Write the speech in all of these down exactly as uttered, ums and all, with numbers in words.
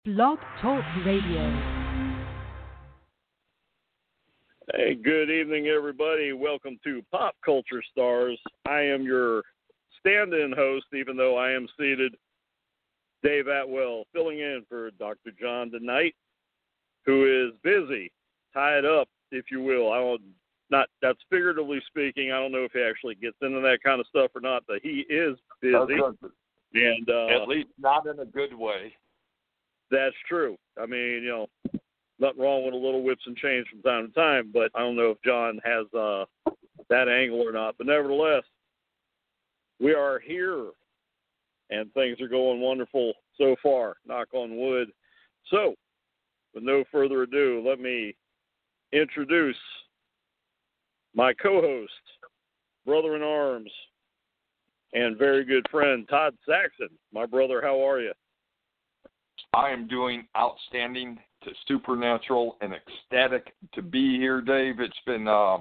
Blog Talk Radio. Hey, good evening, everybody. Welcome to Pop Culture Stars. I am your stand-in host, even though I am seated, Dave Atwell, filling in for Doctor John tonight, who is busy, tied up, if you will. I don't, not that's figuratively speaking. I don't know if he actually gets into that kind of stuff or not, but he is busy, and uh, at least not in a good way. That's true. I mean, you know, nothing wrong with a little whips and chains from time to time, but I don't know if John has uh, that angle or not. But nevertheless, we are here, and things are going wonderful so far, knock on wood. So, with no further ado, let me introduce my co-host, brother-in-arms, and very good friend, Todd Saxon. My brother, how are you? I am doing outstanding, to supernatural, and ecstatic to be here, Dave. It's been uh,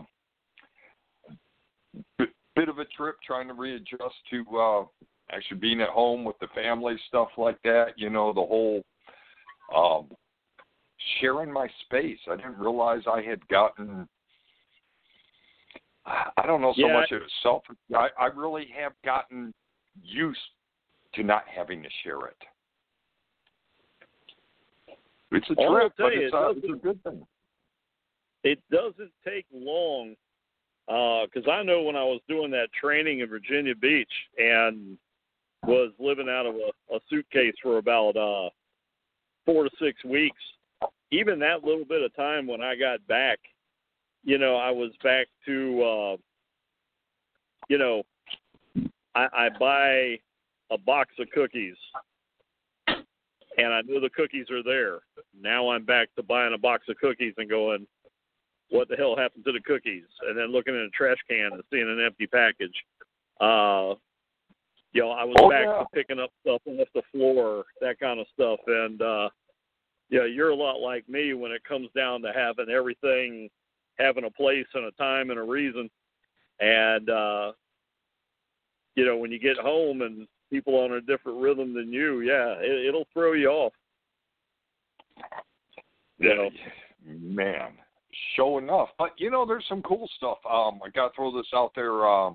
a bit of a trip trying to readjust to uh, actually being at home with the family, stuff like that. You know, the whole um, sharing my space. I didn't realize I had gotten, I don't know so yeah. much of it selfish. I, I really have gotten used to not having to share it. It's a Well, trip, but you, it's, it, uh, it's a good thing. It doesn't take long, because uh, I know when I was doing that training in Virginia Beach and was living out of a, a suitcase for about uh, four to six weeks, even that little bit of time when I got back, you know, I was back to, uh, you know, I, I buy a box of cookies. And I know the cookies are there. Now I'm back to buying a box of cookies and going, what the hell happened to the cookies? And then looking in a trash can and seeing an empty package. Uh, you know, I was oh, back yeah. to picking up stuff off the floor, that kind of stuff. And, uh, yeah, you're a lot like me when it comes down to having everything, having a place and a time and a reason. And, uh, you know, when you get home and people on a different rhythm than you, yeah, it, it'll throw you off. You know? Man, show enough. But, you know, there's some cool stuff. Um, I got to throw this out there. Um,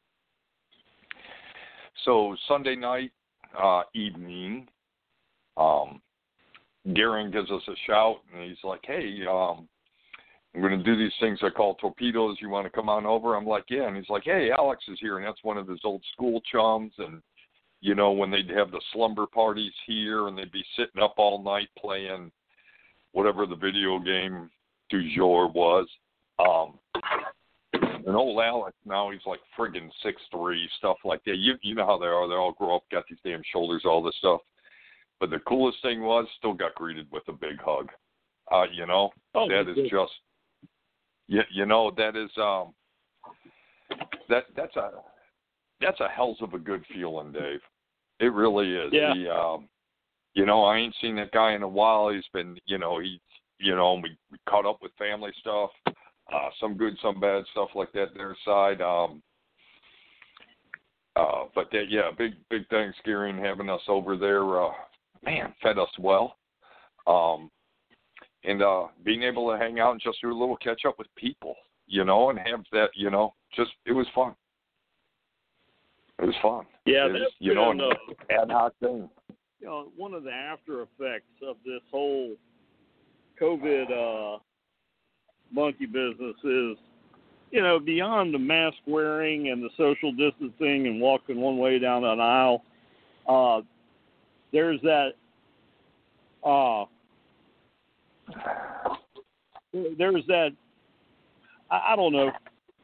so Sunday night, uh, evening, um, Garen gives us a shout, and he's like, hey, um, I'm going to do these things I call torpedoes. You want to come on over? I'm like, yeah. And he's like, hey, Alex is here, and that's one of his old school chums, and you know, when they'd have the slumber parties here and they'd be sitting up all night playing whatever the video game du jour was. Um, and old Alex, now he's like friggin' six three, stuff like that. You you know how they are. They all grow up, got these damn shoulders, all this stuff. But the coolest thing was, still got greeted with a big hug. Uh, you know, oh, that is good. just, you, you know, that is, um, that that's a, that's a hells of a good feeling, Dave. It really is. Yeah. He, um, you know, I ain't seen that guy in a while. He's been, you know, he, you know, we, we caught up with family stuff, uh, some good, some bad stuff like that. Their side, um, uh, but that, yeah, big, big Thanksgiving having us over there. Uh, man, fed us well, um, and uh, being able to hang out and just do a little catch up with people, you know, and have that, you know, just it was fun. It was fun. Yeah, it was, that's you know, been, an uh, ad hoc thing. You know, one of the after effects of this whole COVID uh, monkey business is, you know, beyond the mask wearing and the social distancing and walking one way down an aisle, uh, there's that, uh, there's that, I, I don't know.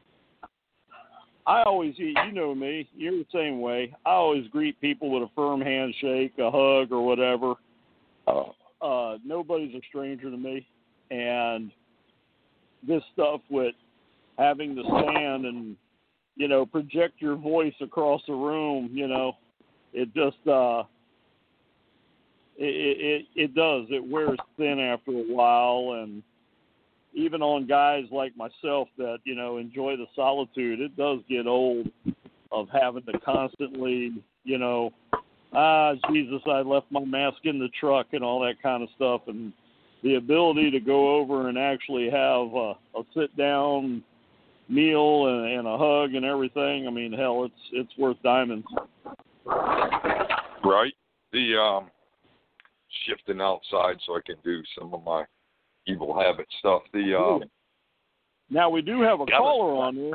I always, you know me, you're the same way. I always greet people with a firm handshake, a hug, or whatever. Uh, uh, nobody's a stranger to me. And this stuff with having to stand and, you know, project your voice across the room, you know, it just, uh, it, it, it does. It wears thin after a while. And even on guys like myself that, you know, enjoy the solitude, it does get old of having to constantly, you know, ah, Jesus, I left my mask in the truck and all that kind of stuff. And the ability to go over and actually have a, a sit-down meal and, and a hug and everything, I mean, hell, it's it's worth diamonds. Right. The um, shifting outside so I can do some of my evil habit stuff. The um, Now, we do have a yeah, caller on here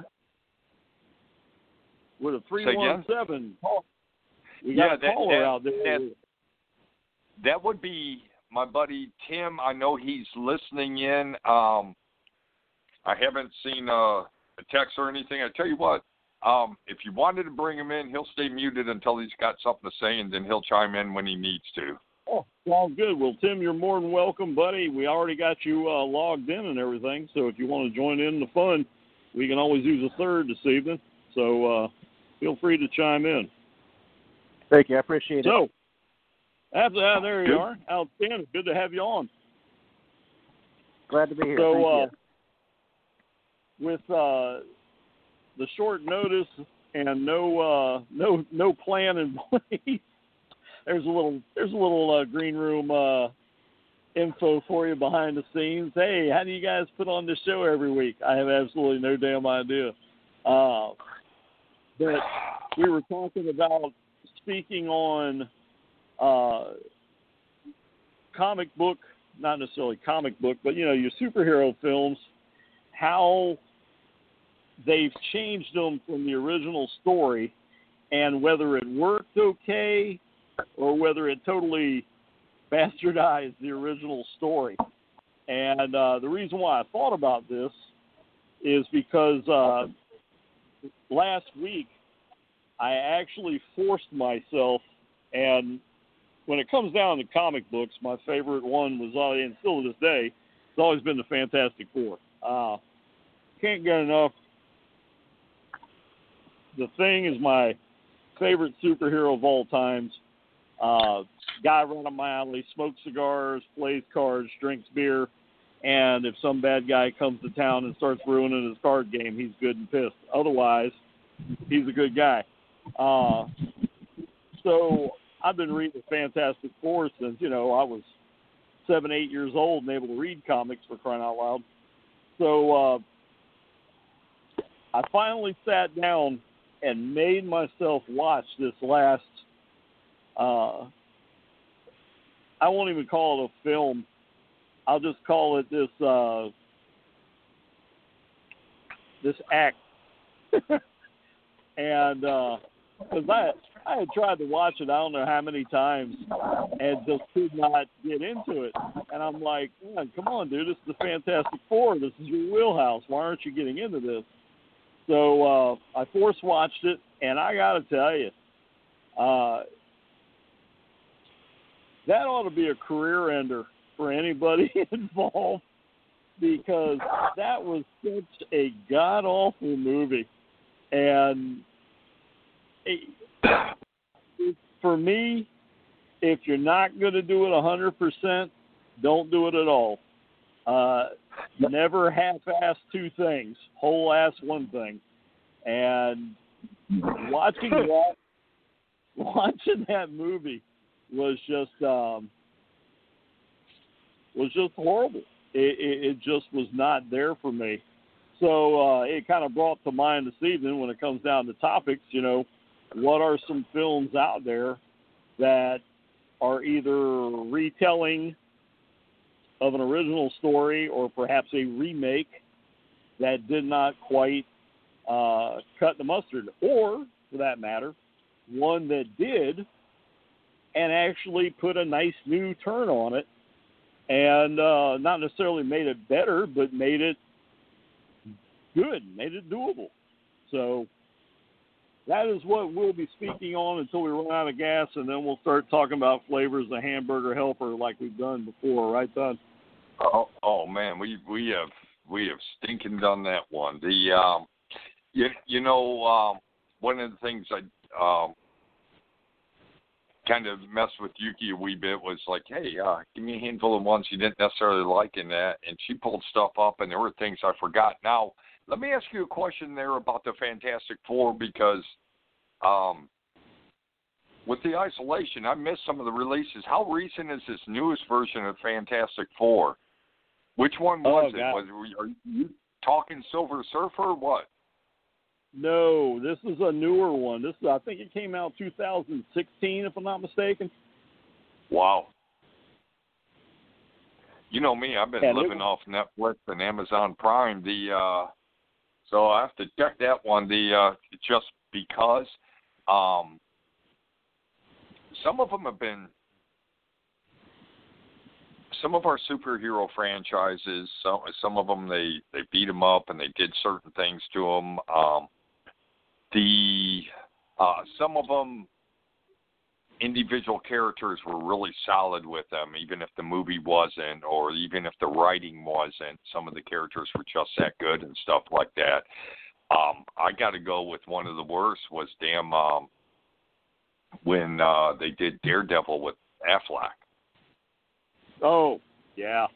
with a three one seven. We got yeah, a that, caller that, out there. That, that would be my buddy Tim. I know he's listening in. Um, I haven't seen a, a text or anything. I tell you what, um, if you wanted to bring him in, he'll stay muted until he's got something to say, and then he'll chime in when he needs to. Oh, sounds good. Well, Tim, you're more than welcome, buddy. We already got you uh, logged in and everything, so if you want to join in the fun, we can always use a third this evening. So uh, feel free to chime in. Thank you. I appreciate so, it. So, uh, there you good. are. Outstanding. Good to have you on. Glad to be here. So, Thank uh, you. with uh, the short notice and no uh, no no plan in place, there's a little there's a little uh, green room uh, info for you behind the scenes. Hey, how do you guys put on this show every week? I have absolutely no damn idea. Uh, but we were talking about speaking on uh, comic book, not necessarily comic book, but, you know, your superhero films, how they've changed them from the original story and whether it worked okay or whether it totally bastardized the original story. And uh, the reason why I thought about this is because uh, last week I actually forced myself, and when it comes down to comic books, my favorite one was, uh, and still to this day, it's always been the Fantastic Four. Uh, can't get enough. The Thing is my favorite superhero of all times. Uh, guy right up my alley, smokes cigars, plays cards, drinks beer, and if some bad guy comes to town and starts ruining his card game, he's good and pissed. Otherwise, he's a good guy. Uh, so I've been reading Fantastic Four since, you know, I was seven, eight years old and able to read comics, for crying out loud. So uh, I finally sat down and made myself watch this last, uh, I won't even call it a film. I'll just call it this uh, this act. And because uh, I, I had tried to watch it I don't know how many times and just could not get into it. And I'm like, man, come on, dude, this is the Fantastic Four. This is your wheelhouse. Why aren't you getting into this? So uh, I force watched it, and I got to tell you, uh, that ought to be a career ender for anybody involved, because that was such a god-awful movie. And it, it, for me, if you're not going to do it one hundred percent, don't do it at all. Uh, never half-ass two things, whole-ass one thing. And watching that, watching that movie was just um, was just horrible. It, it, it just was not there for me. So uh, it kind of brought to mind this evening, when it comes down to topics, you know, what are some films out there that are either retelling of an original story or perhaps a remake that did not quite uh, cut the mustard, or, for that matter, one that did and actually put a nice new turn on it and uh, not necessarily made it better, but made it good, made it doable. So that is what we'll be speaking on until we run out of gas, and then we'll start talking about flavors of hamburger helper like we've done before, right, Don? Oh, oh man, we we have we have stinking done that one. The um, you you know um, one of the things I um, kind of messed with Yuki a wee bit was like, hey, uh, give me a handful of ones you didn't necessarily like in that, and she pulled stuff up, and there were things I forgot. Now, let me ask you a question there about the Fantastic Four, because um, with the isolation, I missed some of the releases. How recent is this newest version of Fantastic Four? Which one was oh, it? God. Was, are you talking Silver Surfer or what? No, this is a newer one. This is, I think it came out two thousand sixteen, if I'm not mistaken. Wow. You know me, I've been Yeah, living off Netflix and Amazon Prime. The uh, so I have to check that one. The uh, just because um, some of them have been, some of our superhero franchises. Some some of them they they beat them up and they did certain things to them. Um, the uh, some of them. Individual characters were really solid with them, even if the movie wasn't, or even if the writing wasn't. Some of the characters were just that good and stuff like that. Um, I got to go with one of the worst was damn um, when uh, they did Daredevil with Affleck. Oh, yeah.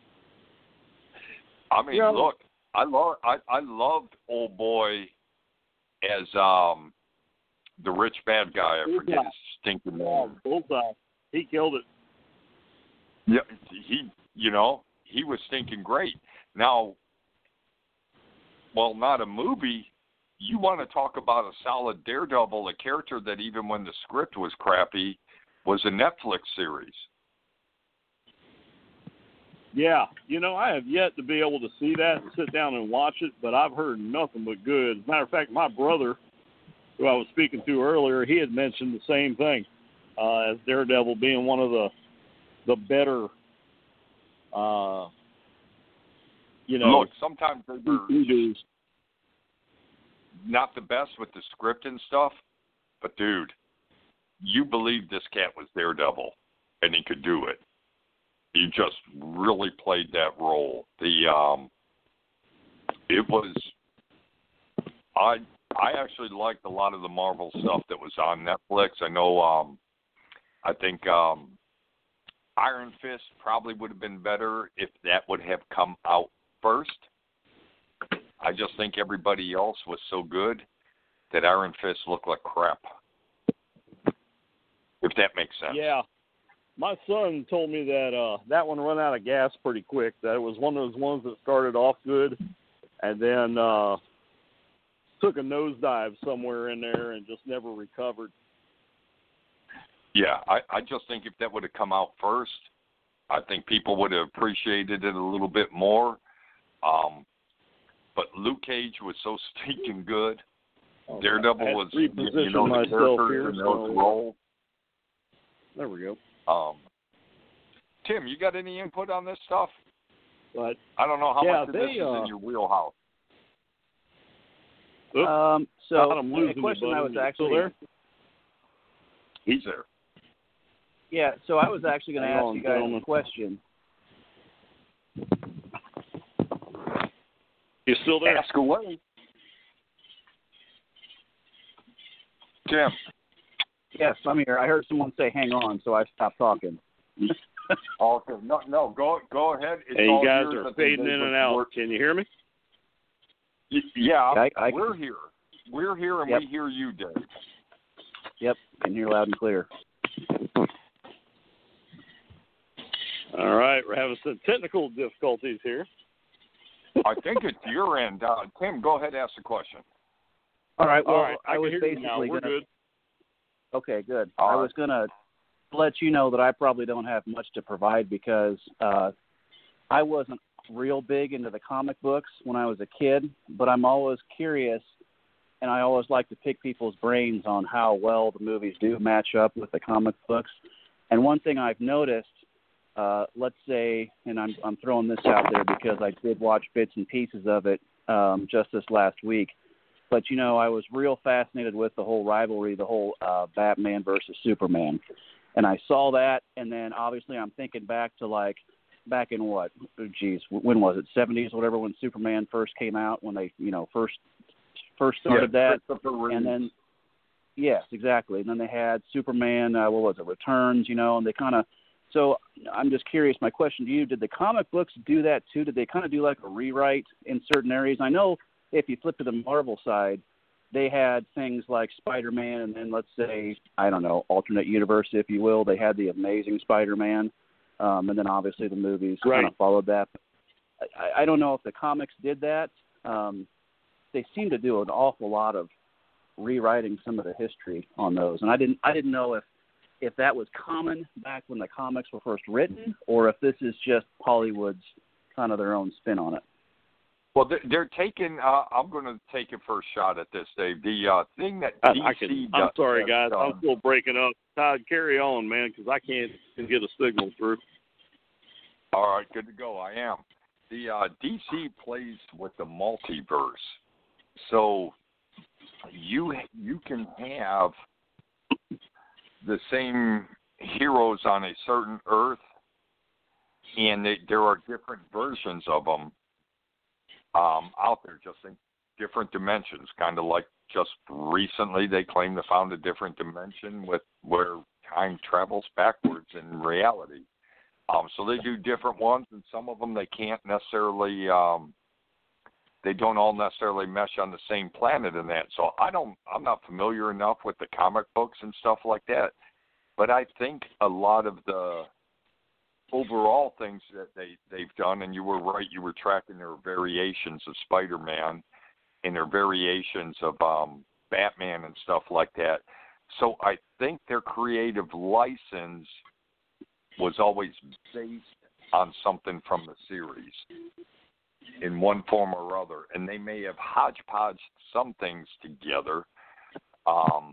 I mean, yeah. look, I love I, I loved Old Boy as um, the rich bad guy. I forget his stinking name. Bullseye. He killed it. Yeah, he, you know, he was stinking great. Now, well, not a movie. You want to talk about a solid Daredevil, a character that even when the script was crappy, was a Netflix series. Yeah, you know, I have yet to be able to see that and sit down and watch it, but I've heard nothing but good. As a matter of fact, my brother, who I was speaking to earlier, he had mentioned the same thing uh, as Daredevil being one of the the better, uh, you know. Look, sometimes they were not the best with the script and stuff, but dude, you believe this cat was Daredevil, and he could do it. He just really played that role. The um, it was I. I actually liked a lot of the Marvel stuff that was on Netflix. I know, um, I think um, Iron Fist probably would have been better if that would have come out first. I just think everybody else was so good that Iron Fist looked like crap, if that makes sense. Yeah. My son told me that uh, that one ran out of gas pretty quick, that it was one of those ones that started off good and then uh, took a nosedive somewhere in there and just never recovered. Yeah, I, I just think if that would have come out first, I think people would have appreciated it a little bit more. Um, but Luke Cage was so stinking good. Oh, Daredevil was, you know, the myself characters here, in so, those roles. There we go. Um, Tim, you got any input on this stuff? But I don't know how yeah, much of they, this is uh, in your wheelhouse. Oops. Um, so I'm losing the question you, I was You actually still there? He's there. Yeah, so I was actually going to Hang ask on, you guys gentlemen. a question. You still there? Ask away. Tim. Yes, I'm here. I heard someone say hang on, so I stopped talking. Okay. No, no, go go ahead. It's Hey, you all guys yours. are I think fading they in would and out. work- Can you hear me? Y- Yeah, I- I- we're here. We're here, and Yep. we hear you, Dave. Yep, can hear loud and clear. All right, we're having some technical difficulties here. I think it's your end. Uh, Tim, go ahead and ask the question. All right, well, All right, I, I can was hear you now. basically We're gonna, good. Okay, good. All I right. was going to let you know that I probably don't have much to provide because uh, I wasn't real big into the comic books when I was a kid, but I'm always curious, and I always like to pick people's brains on how well the movies do match up with the comic books. And one thing I've noticed, uh, let's say, and I'm, I'm throwing this out there because I did watch bits and pieces of it um, just this last week, but, you know, I was real fascinated with the whole rivalry, the whole uh, Batman versus Superman. And I saw that, and then obviously I'm thinking back to, like, back in what, oh, geez, when was it, seventies, whatever, when Superman first came out, when they, you know, first first started Yeah, that. And then, yes, exactly. And then they had Superman, uh, what was it, Returns, you know, and they kind of, so I'm just curious, my question to you, did the comic books do that too? Did they kind of do like a rewrite in certain areas? I know if you flip to the Marvel side, they had things like Spider-Man, and then let's say, I don't know, alternate universe, if you will. They had the Amazing Spider-Man, um, and then obviously the movies Right. kind of followed that. I, I don't know if the comics did that. Um, they seem to do an awful lot of rewriting some of the history on those, and I didn't I didn't know if if that was common back when the comics were first written, or if this is just Hollywood's kind of their own spin on it. Well, they're, they're taking. Uh, I'm going to take a first shot at this, Dave. The uh, thing that I, D C I can, does, I'm sorry, guys. uh, I'm still breaking up. Todd, carry on, man, because I can't get a signal through. All right, good to go. I am. The uh, D C plays with the multiverse, so you you can have the same heroes on a certain Earth, and they, there are different versions of them um, out there, just in different dimensions. Kind of like just recently, they claim to found a different dimension with where time travels backwards in reality. Um, so they do different ones, and some of them they can't necessarily. Um, they don't all necessarily mesh on the same planet in that. So I don't. I'm not familiar enough with the comic books and stuff like that. But I think a lot of the overall things that they, they've done, and you were right, you were tracking their variations of Spider-Man and their variations of um, Batman and stuff like that. So I think their creative license was always based on something from the series in one form or other. And they may have hodgepodged some things together. Um,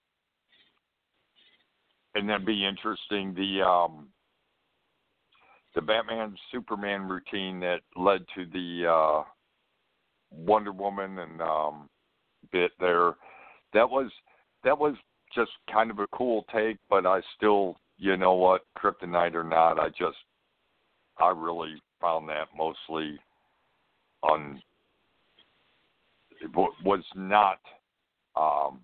and that'd be interesting. The um, the Batman Superman routine that led to the uh, Wonder Woman and um, bit there, that was that was just kind of a cool take. But I still, you know what, Kryptonite or not, I just I really found that mostly on it was not um,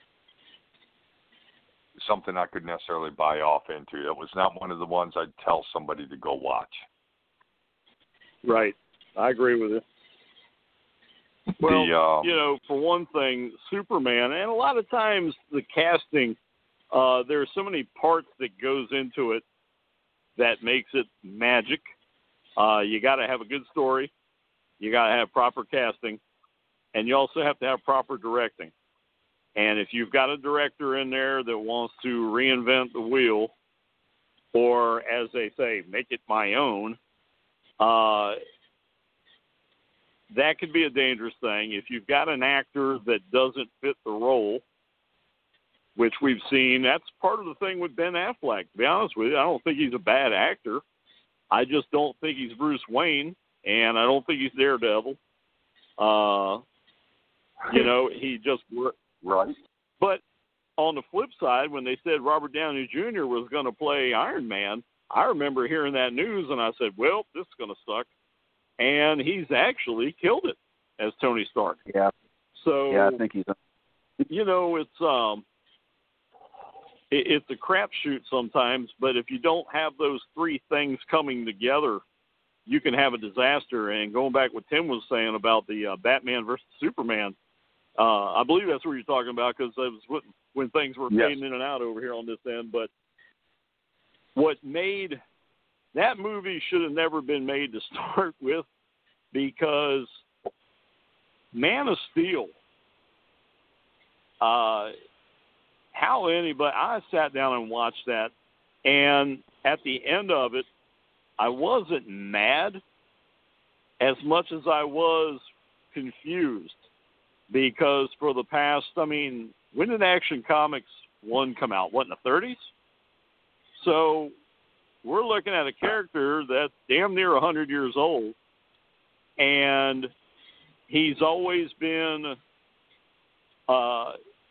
something I could necessarily buy off into. It was not one of the ones I'd tell somebody to go watch. Right. I agree with you. Well, the, um, you know, for one thing, Superman, and a lot of times the casting, uh, there's so many parts that goes into it that makes it magic. Uh, you got to have a good story. You got to have proper casting. And you also have to have proper directing. And if you've got a director in there that wants to reinvent the wheel, or as they say, make it my own, uh, that could be a dangerous thing. If you've got an actor that doesn't fit the role, which we've seen, that's part of the thing with Ben Affleck. To be honest with you, I don't think he's a bad actor. I just don't think he's Bruce Wayne, and I don't think he's Daredevil. Uh, you know, he just right. But on the flip side, when they said Robert Downey Junior was going to play Iron Man, I remember hearing that news, and I said, well, this is going to suck. And he's actually killed it as Tony Stark. Yeah. So, yeah, I think he's. you know, it's um, it, it's a crapshoot sometimes. But if you don't have those three things coming together, you can have a disaster. And going back what Tim was saying about the uh, Batman versus Superman, uh, I believe that's what you're talking about, because that was when, when things were yes. fading in and out over here on this end. But what made that movie should have never been made to start with, because Man of Steel, uh, how anybody, I sat down and watched that, and at the end of it, I wasn't mad as much as I was confused, because for the past, I mean, when did Action Comics one come out? What, in the thirties? So we're looking at a character that's damn near one hundred years old, and he's always been uh,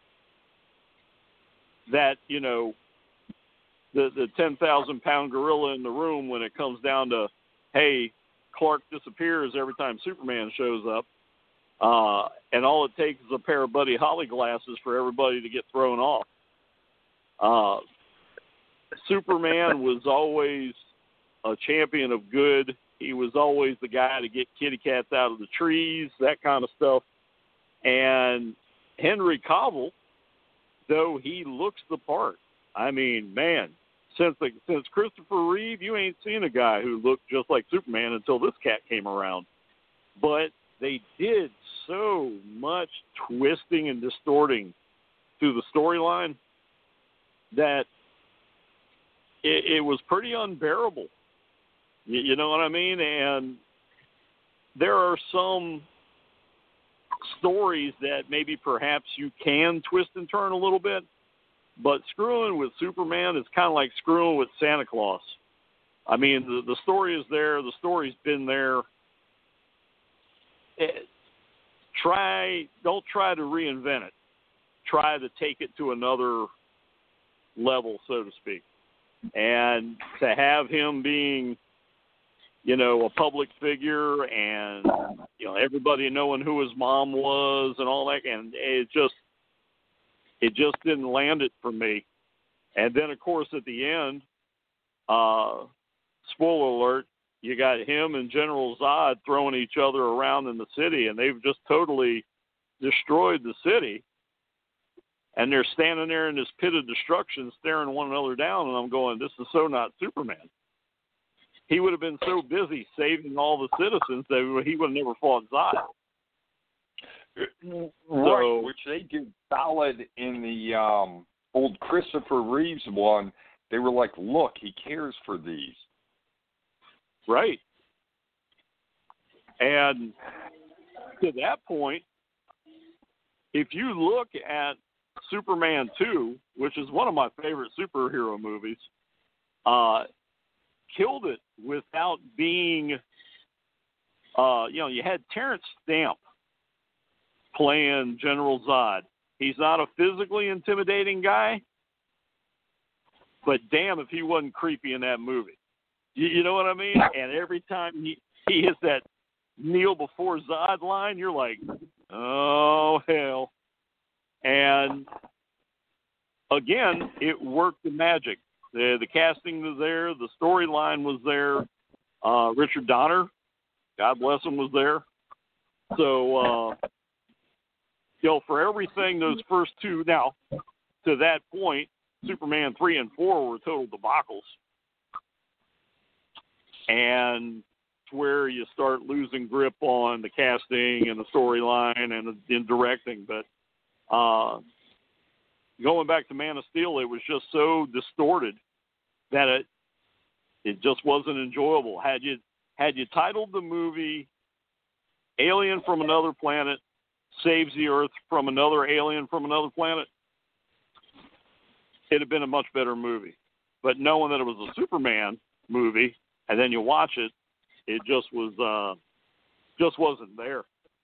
that, you know, the, the ten thousand pound gorilla in the room when it comes down to, hey, Clark disappears every time Superman shows up, uh, and all it takes is a pair of Buddy Holly glasses for everybody to get thrown off. Uh, Superman was always a champion of good. He was always the guy to get kitty cats out of the trees, that kind of stuff. And Henry Cavill, though he looks the part. I mean, man, since the, since Christopher Reeve, you ain't seen a guy who looked just like Superman until this cat came around. But they did so much twisting and distorting through the storyline that it, it was pretty unbearable. You, you know what I mean? And there are some stories that maybe perhaps you can twist and turn a little bit, but screwing with Superman is kind of like screwing with Santa Claus. I mean, the, the story is there. The story's been there. It, try, don't try to reinvent it. Try to take it to another level, so to speak. And to have him being, you know, a public figure and, you know, everybody knowing who his mom was and all that, and it just, it just didn't land it for me. And then, of course, at the end, uh, spoiler alert, you got him and General Zod throwing each other around in the city, and they've just totally destroyed the city. And they're standing there in this pit of destruction, staring one another down, and I'm going, this is so not Superman. He would have been so busy saving all the citizens that he would have never fought Zod. Right, so, which they did solid in the um, old Christopher Reeves one. They were like, look, he cares for these. Right. And to that point, if you look at Superman two, which is one of my favorite superhero movies, uh, killed it without being, uh, you know, you had Terrence Stamp playing General Zod. He's not a physically intimidating guy, but damn if he wasn't creepy in that movie. You, you know what I mean? And every time he, he hits that kneel before Zod line, you're like, oh, hell. And again, it worked the magic. The, the casting was there. The storyline was there. Uh, Richard Donner, God bless him, was there. So, uh, you know, for everything, those first two, now, to that point, Superman three and four were total debacles. And it's where you start losing grip on the casting and the storyline and the and directing. But uh, going back to Man of Steel, it was just so distorted that it it just wasn't enjoyable. Had you had you titled the movie Alien from Another Planet Saves the Earth from Another Alien from Another Planet, it'd have been a much better movie. But knowing that it was a Superman movie, and then you watch it, it just was uh, just wasn't there.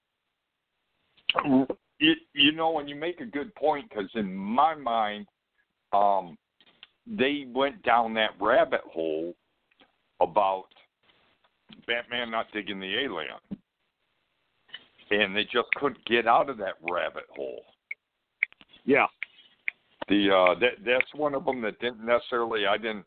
You, you know, and you make a good point, because in my mind, um, they went down that rabbit hole about Batman not digging the alien. And they just couldn't get out of that rabbit hole. Yeah. The uh, that that's one of them that didn't necessarily. I didn't.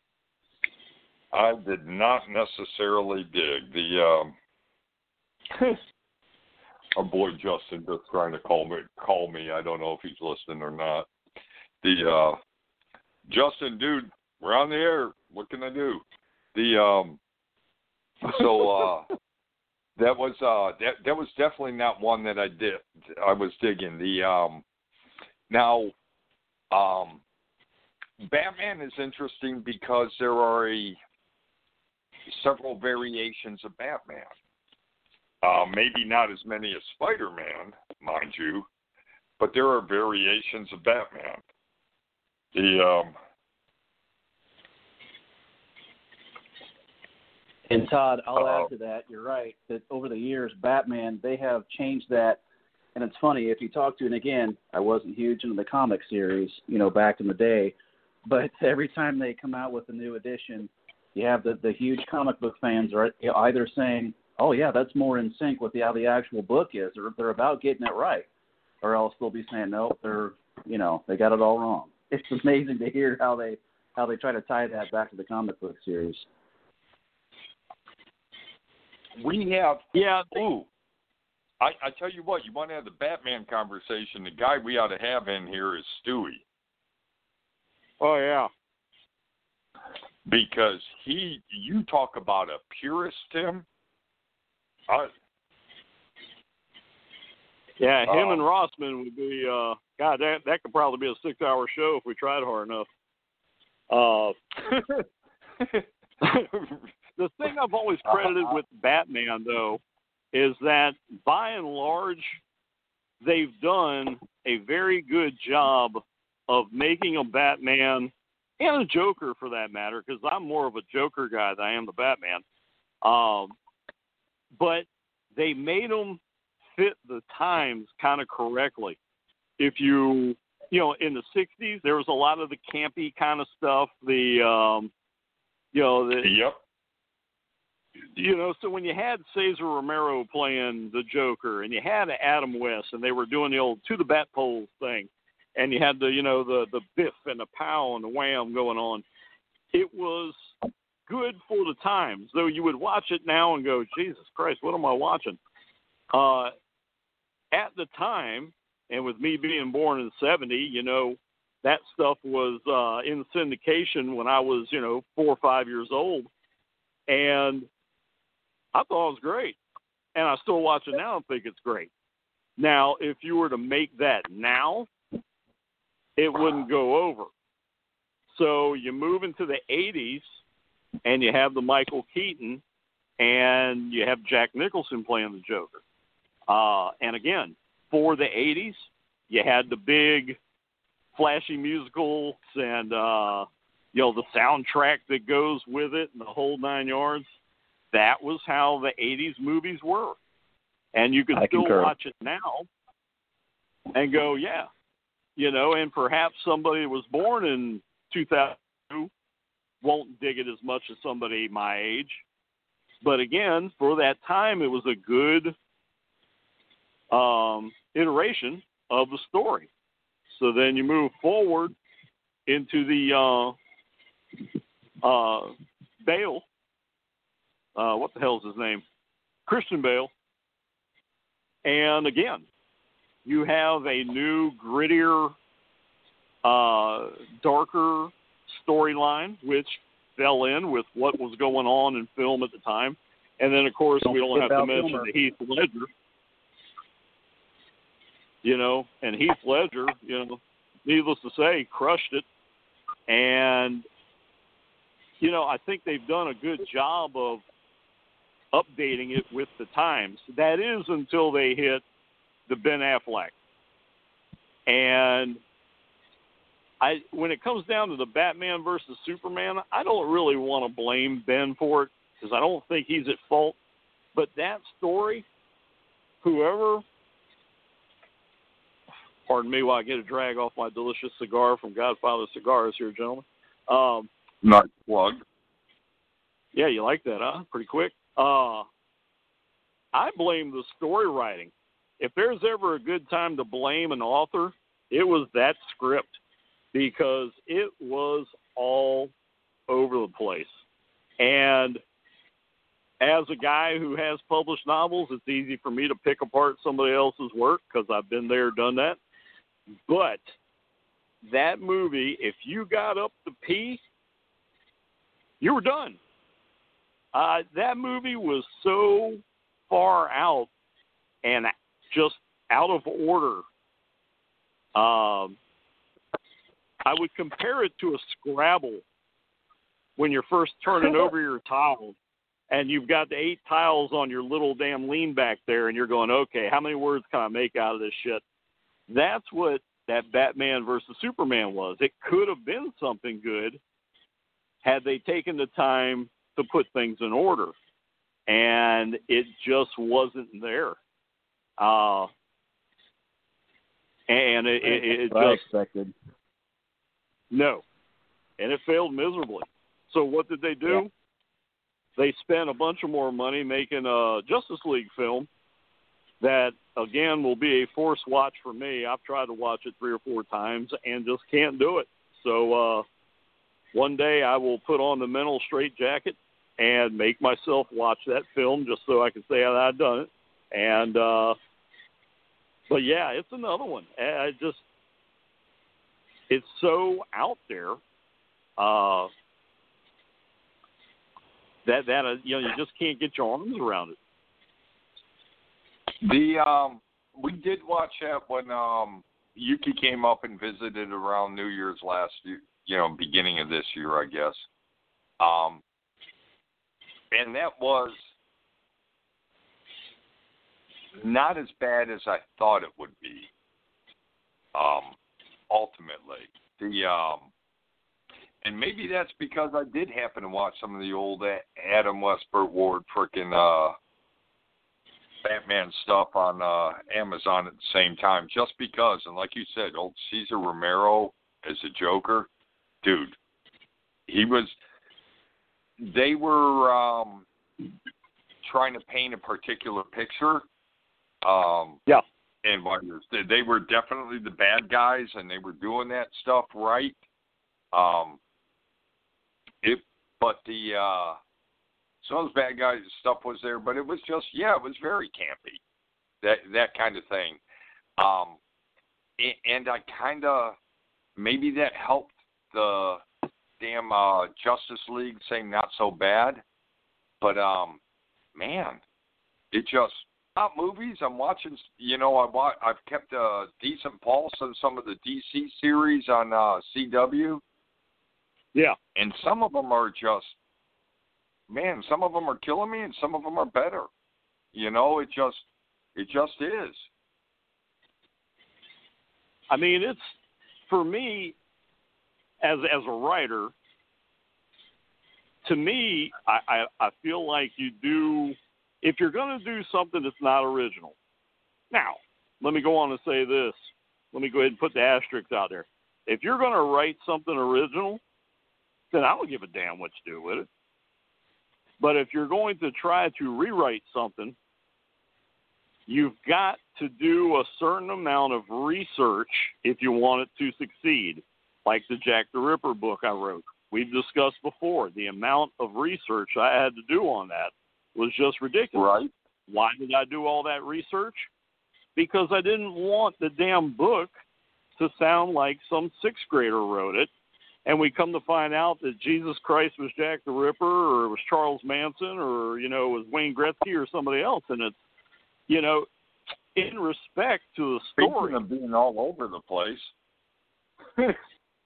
I did not necessarily dig the. Um, our boy Justin just trying to call me. Call me. I don't know if he's listening or not. The uh, Justin, dude, we're on the air. What can I do? The um. So. Uh, That was uh that that was definitely not one that I did I was digging. The um now um Batman is interesting because there are a, several variations of Batman. Uh, maybe not as many as Spider-Man, mind you, but there are variations of Batman. The um And Todd, I'll Uh-oh. add to that. You're right that over the years, Batman, they have changed that. And it's funny, if you talk to, and again, I wasn't huge into the comic series, you know, back in the day, but every time they come out with a new edition, you have the, the huge comic book fans are either saying, oh, yeah, that's more in sync with the, how the actual book is, or they're about getting it right, or else they'll be saying, no, they're, you know, they got it all wrong. It's amazing to hear how they how they try to tie that back to the comic book series. we have Yeah. ooh, I, I tell you what, you want to have the Batman conversation, the guy we ought to have in here is Stewie. Oh, yeah. Because he, you talk about a purist, Tim. I, yeah, him uh, and Rossman would be, uh, God, that, that could probably be a six-hour show if we tried hard enough. Uh, the thing I've always credited with Batman, though, is that by and large, they've done a very good job of making a Batman, and a Joker for that matter, because I'm more of a Joker guy than I am the Batman. Um, but they made them fit the times kind of correctly. If you, you know, in the sixties, there was a lot of the campy kind of stuff, the, um, you know, the, yep. You know, so when you had Cesar Romero playing the Joker, and you had Adam West, and they were doing the old to the bat poles thing, and you had the, you know, the the biff and the pow and the wham going on, it was good for the times. Though you would watch it now and go, Jesus Christ, what am I watching? Uh, at the time, and with me being born in seventy, you know, that stuff was uh, in syndication when I was, you know, four or five years old, and I thought it was great, and I still watch it now and think it's great. Now, if you were to make that now, it wouldn't go over. So you move into the eighties, and you have the Michael Keaton, and you have Jack Nicholson playing the Joker. Uh, and again, for the eighties, you had the big, flashy musicals and, uh, you know, the soundtrack that goes with it and the whole nine yards. That was how the eighties movies were. And you could I still concur. watch it now and go, yeah. You know, and perhaps somebody that was born in two thousand two won't dig it as much as somebody my age. But again, for that time, it was a good um, iteration of the story. So then you move forward into the uh, uh, Bale. Uh, what the hell is his name? Christian Bale. And again, you have a new, grittier, uh, darker storyline, which fell in with what was going on in film at the time. And then, of course, Don't we don't have to forget mention Val the Heath Ledger. You know, and Heath Ledger, you know, needless to say, crushed it. And, you know, I think they've done a good job of updating it with the times. That is until they hit the Ben Affleck. And I, when it comes down to the Batman versus Superman, I don't really want to blame Ben for it because I don't think he's at fault. But that story, whoever, pardon me while I get a drag off my delicious cigar from Godfather Cigars here, gentlemen. Um, Not plugged. Yeah, you like that, huh? Pretty quick. Uh, I blame the story writing. If there's ever a good time to blame an author, it was that script because it was all over the place. And as a guy who has published novels, it's easy for me to pick apart somebody else's work because I've been there, done that. But that movie, if you got up to pee, you were done. Uh, that movie was so far out and just out of order. Um, I would compare it to a Scrabble when you're first turning over your tiles and you've got the eight tiles on your little damn lean back there and you're going, okay, how many words can I make out of this shit? That's what that Batman versus Superman was. It could have been something good had they taken the time to put things in order, and it just wasn't there. Uh, and it, it, it just I expected. No, and it failed miserably. So what did they do? Yeah. They spent a bunch of more money making a Justice League film that, again, will be a forced watch for me. I've tried to watch it three or four times and just can't do it. So uh, one day I will put on the mental straitjacket and make myself watch that film just so I can say that I've done it. And uh, But yeah, it's another one. I just, it's so out there uh, that that uh, you know you just can't get your arms around it. The um, we did watch that when um, Yuki came up and visited around New Year's last year, you know, beginning of this year, I guess. Um, and that was not as bad as I thought it would be. Um, ultimately, the um, and maybe that's because I did happen to watch some of the old Adam West, Burt Ward, frickin' uh, Batman stuff on uh, Amazon at the same time, just because. And like you said, old Cesar Romero as a Joker, dude, he was. They were um, trying to paint a particular picture. Um, yeah. And they were definitely the bad guys, and they were doing that stuff right. Um, it, but the uh, some of those bad guys stuff was there, but it was just yeah, it was very campy, that that kind of thing. Um, and, and I kind of maybe that helped the damn uh, Justice League saying not so bad, but um, man, it just. Not movies. I'm watching. You know, I wa- I've kept a decent pulse on some of the D C series on uh, C W. Yeah, and some of them are just, man. Some of them are killing me, and some of them are better. You know, it just, it just is. I mean, it's for me as as a writer. To me, I, I, I feel like you do. If you're going to do something that's not original, now, let me go on and say this. Let me go ahead and put the asterisks out there. If you're going to write something original, then I don't give a damn what you do with it. But if you're going to try to rewrite something, you've got to do a certain amount of research if you want it to succeed, like the Jack the Ripper book I wrote. We've discussed before the amount of research I had to do on that was just ridiculous. Right. Why did I do all that research? Because I didn't want the damn book to sound like some sixth grader wrote it, and we come to find out that Jesus Christ was Jack the Ripper, or it was Charles Manson, or, you know, it was Wayne Gretzky or somebody else. And it's, you know, in respect to the story. Speaking of being all over the place.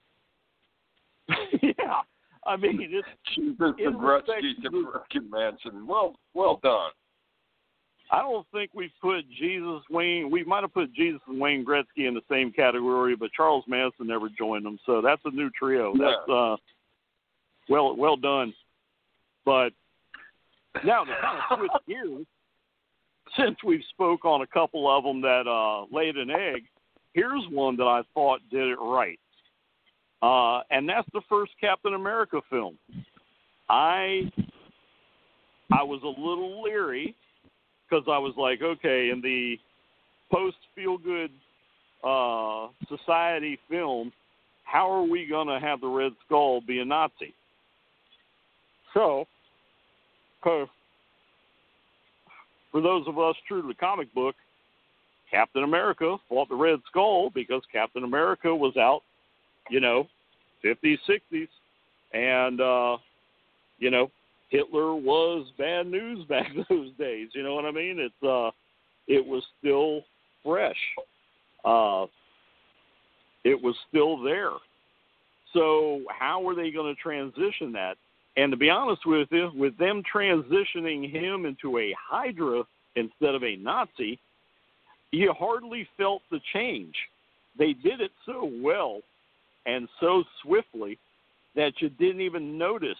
Yeah. I mean, it's Jesus the Gretzky to frickin' Manson. Well, well done. I don't think we've put Jesus, Wayne. We might have put Jesus and Wayne Gretzky in the same category, but Charles Manson never joined them. So that's a new trio. Yeah. That's uh, well, well done. But now to kind of switch gears, since we've spoke on a couple of them that uh, laid an egg, here's one that I thought did it right. Uh, and that's the first Captain America film. I I was a little leery because I was like, okay, in the post-feel-good uh, society film, how are we going to have the Red Skull be a Nazi? So, for those of us true to the comic book, Captain America fought the Red Skull because Captain America was out, you know, fifties, sixties, and, uh, you know, Hitler was bad news back those days. You know what I mean? It's uh, it was still fresh. Uh, it was still there. So how were they going to transition that? And to be honest with you, with them transitioning him into a Hydra instead of a Nazi, you hardly felt the change. They did it so well and so swiftly that you didn't even notice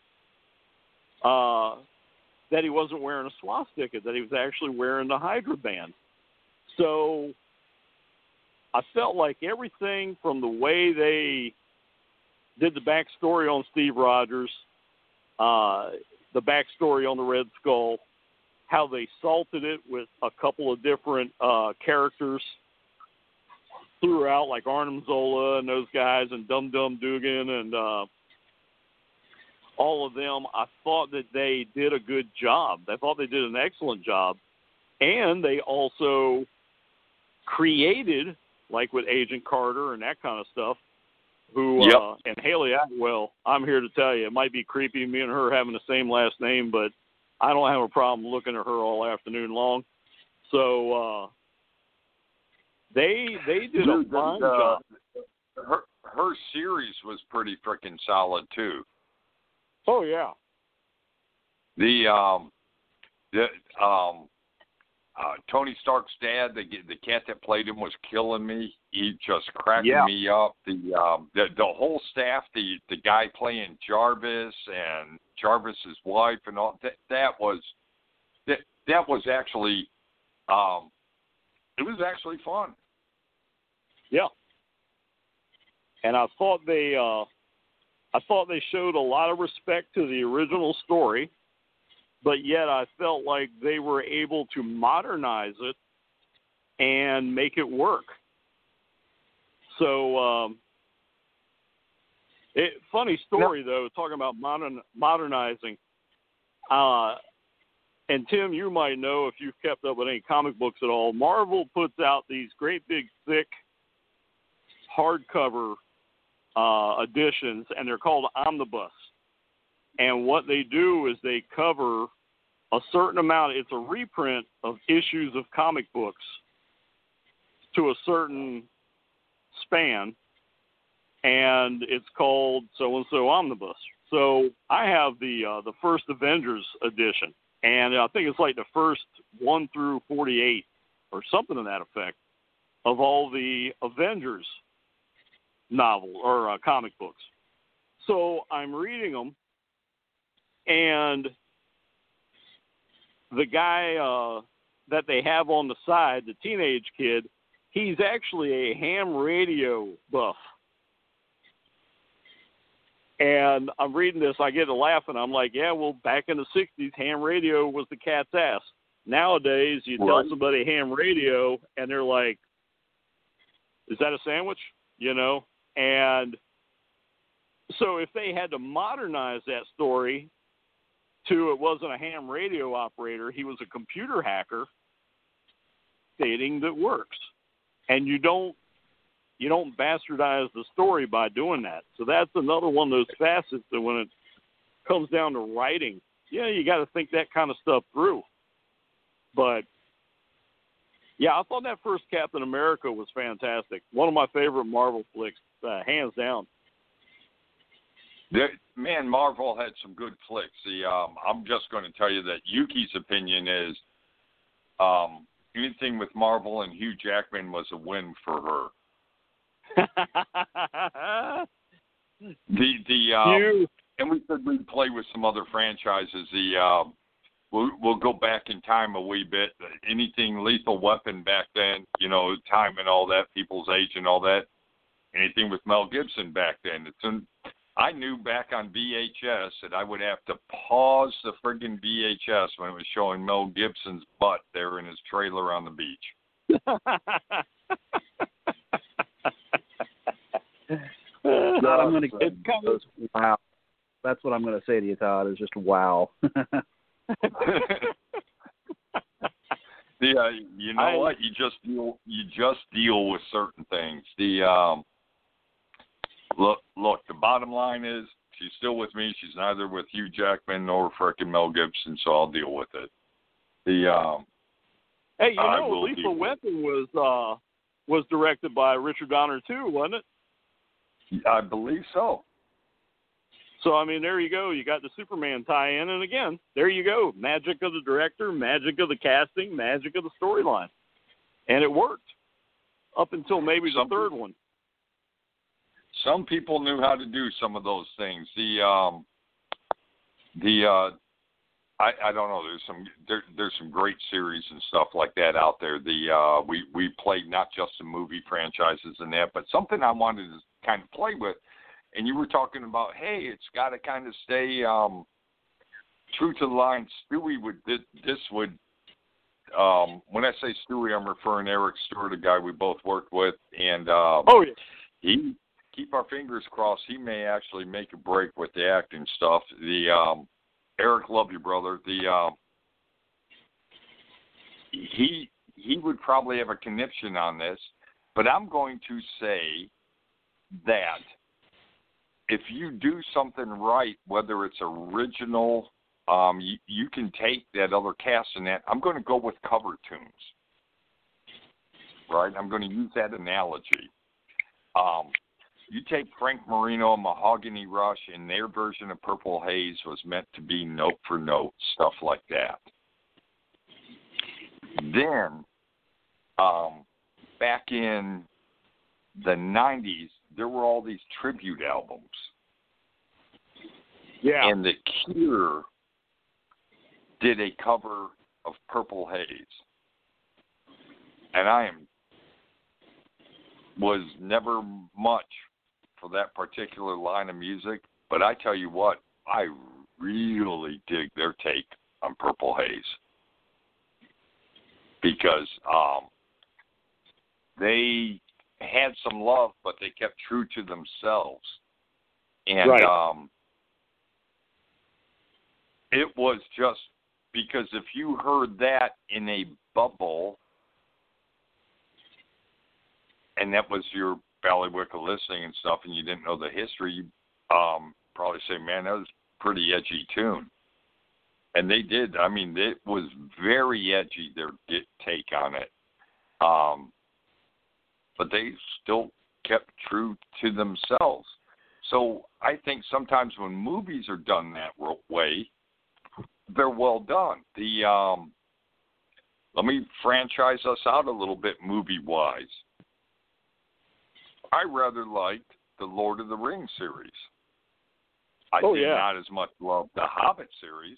uh, that he wasn't wearing a swastika, that he was actually wearing the Hydra band. So I felt like everything from the way they did the backstory on Steve Rogers, uh, the backstory on the Red Skull, how they salted it with a couple of different uh, characters throughout, like Arnim Zola and those guys, and Dum Dum Dugan, and uh, all of them. I thought that they did a good job. I thought they did an excellent job. And they also created, like with Agent Carter and that kind of stuff, who, yep. uh, and Haley Atwell, I'm here to tell you, it might be creepy, me and her having the same last name, but I don't have a problem looking at her all afternoon long. So, uh, they, they did Dude, a fine uh, job. Her, her series was pretty freaking solid, too. Oh, yeah. The, um, the, um, Uh, Tony Stark's dad, the the cat that played him, was killing me. He just cracking yeah. me up. The um, the the whole staff, the the guy playing Jarvis and Jarvis's wife, and all that that was that that was actually um, it was actually fun. Yeah. And I thought they uh, I thought they showed a lot of respect to the original story. But yet I felt like they were able to modernize it and make it work. So, um, it, funny story, though, talking about modern, modernizing. Uh, and, Tim, you might know if you've kept up with any comic books at all, Marvel puts out these great big, thick, hardcover uh, editions, and they're called omnibus. And what they do is they cover a certain amount. It's a reprint of issues of comic books to a certain span, and it's called so-and-so Omnibus. So I have the uh, the first Avengers edition, and I think it's like the first one through forty-eight or something to that effect of all the Avengers novel or uh, comic books. So I'm reading them. And the guy uh, that they have on the side, the teenage kid, he's actually a ham radio buff. And I'm reading this, I get to laughing. I'm like, yeah, well, back in the sixties, ham radio was the cat's ass. Nowadays, you right. tell somebody ham radio, and they're like, is that a sandwich? You know? And so if they had to modernize that story, to it wasn't a ham radio operator, he was a computer hacker, stating that works. And you don't you don't bastardize the story by doing that. So that's another one of those facets that when it comes down to writing, yeah, you got to think that kind of stuff through. But yeah, I thought that first Captain America was fantastic. One of my favorite Marvel flicks, uh, hands down. There, man, Marvel had some good flicks. The um, I'm just going to tell you that Yuki's opinion is um, anything with Marvel and Hugh Jackman was a win for her. the the um, and we said we'd play with some other franchises. The uh, we'll we'll go back in time a wee bit. Anything Lethal Weapon back then, you know, time and all that, people's age and all that. Anything with Mel Gibson back then. It's in, I knew back on V H S that I would have to pause the friggin' V H S when it was showing Mel Gibson's butt there in his trailer on the beach. Todd, I'm going to get those. Wow. That's what I'm going to say to you, Todd, is just wow. Yeah, you know I, what? You just deal. You just deal with certain things. The um, look, look. The bottom line is, she's still with me. She's neither with Hugh Jackman nor frickin' Mel Gibson, so I'll deal with it. The um, hey, you know, Lethal Weapon was uh, was directed by Richard Donner too, wasn't it? I believe so. So, I mean, there you go. You got the Superman tie-in, and again, there you go. Magic of the director, magic of the casting, magic of the storyline. And it worked up until maybe the some, third one. Some people knew how to do some of those things. The, um, the, uh, I, I don't know. There's some, there, there's some great series and stuff like that out there. The, uh, we, we played not just some movie franchises and that, but something I wanted to kind of play with. And you were talking about, hey, it's got to kind of stay um, true to the line. Stewie would this, this would. Um, when I say Stewie, I'm referring to Eric Stewart, a guy we both worked with, and um, oh yeah, he keep our fingers crossed. He may actually make a break with the acting stuff. The um, Eric, love you, brother. The um, he he would probably have a conniption on this, but I'm going to say that if you do something right, whether it's original, um, you, you can take that other cast in that. I'm going to go with cover tunes, right? I'm going to use that analogy. Um, you take Frank Marino and Mahogany Rush, and their version of Purple Haze was meant to be note for note, stuff like that. Then, um, back in the nineties, there were all these tribute albums. Yeah. And The Cure did a cover of Purple Haze. And I am was never much for that particular line of music, but I tell you what, I really dig their take on Purple Haze. Because um, they had some love, but they kept true to themselves. And right. um, it was just because if you heard that in a bubble, and that was your Ballywick listening and stuff, and you didn't know the history, you um, probably say, man, that was a pretty edgy tune. And they did. I mean, it was very edgy, their take on it. Um, but they still kept true to themselves. So I think sometimes when movies are done that way, they're well done. The um, let me franchise us out a little bit movie-wise. I rather liked the Lord of the Rings series. I oh, did yeah. not as much love the Hobbit series.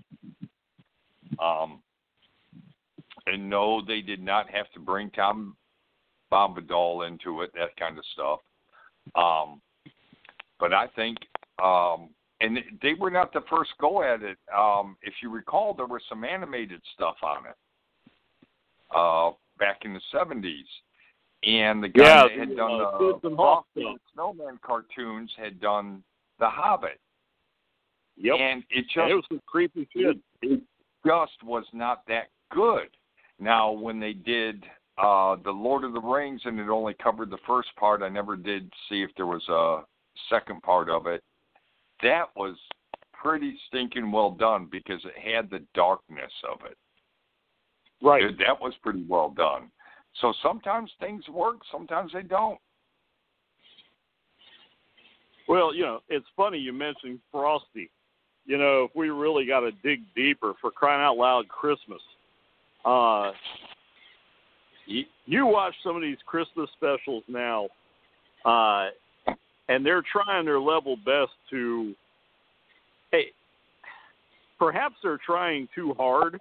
Um, and no, they did not have to bring Tom Bombadil into it, that kind of stuff. Um, but I think, um, and they were not the first go at it. Um, if you recall, there was some animated stuff on it uh, back in the seventies. And the guy yeah, that had the, done uh, the Frosty the Snowman cartoons had done the Hobbit. Yep. And it just and it was some creepy shit. It just was not that good. Now, when they did uh, the Lord of the Rings and it only covered the first part, I never did see if there was a second part of it. That was pretty stinking well done because it had the darkness of it. Right. It, that was pretty well done. So sometimes things work, sometimes they don't. Well, you know, it's funny you mentioned Frosty. You know, if we really got to dig deeper, for crying out loud, Christmas. Uh, you, you watch some of these Christmas specials now, uh, and they're trying their level best to, hey, perhaps they're trying too hard,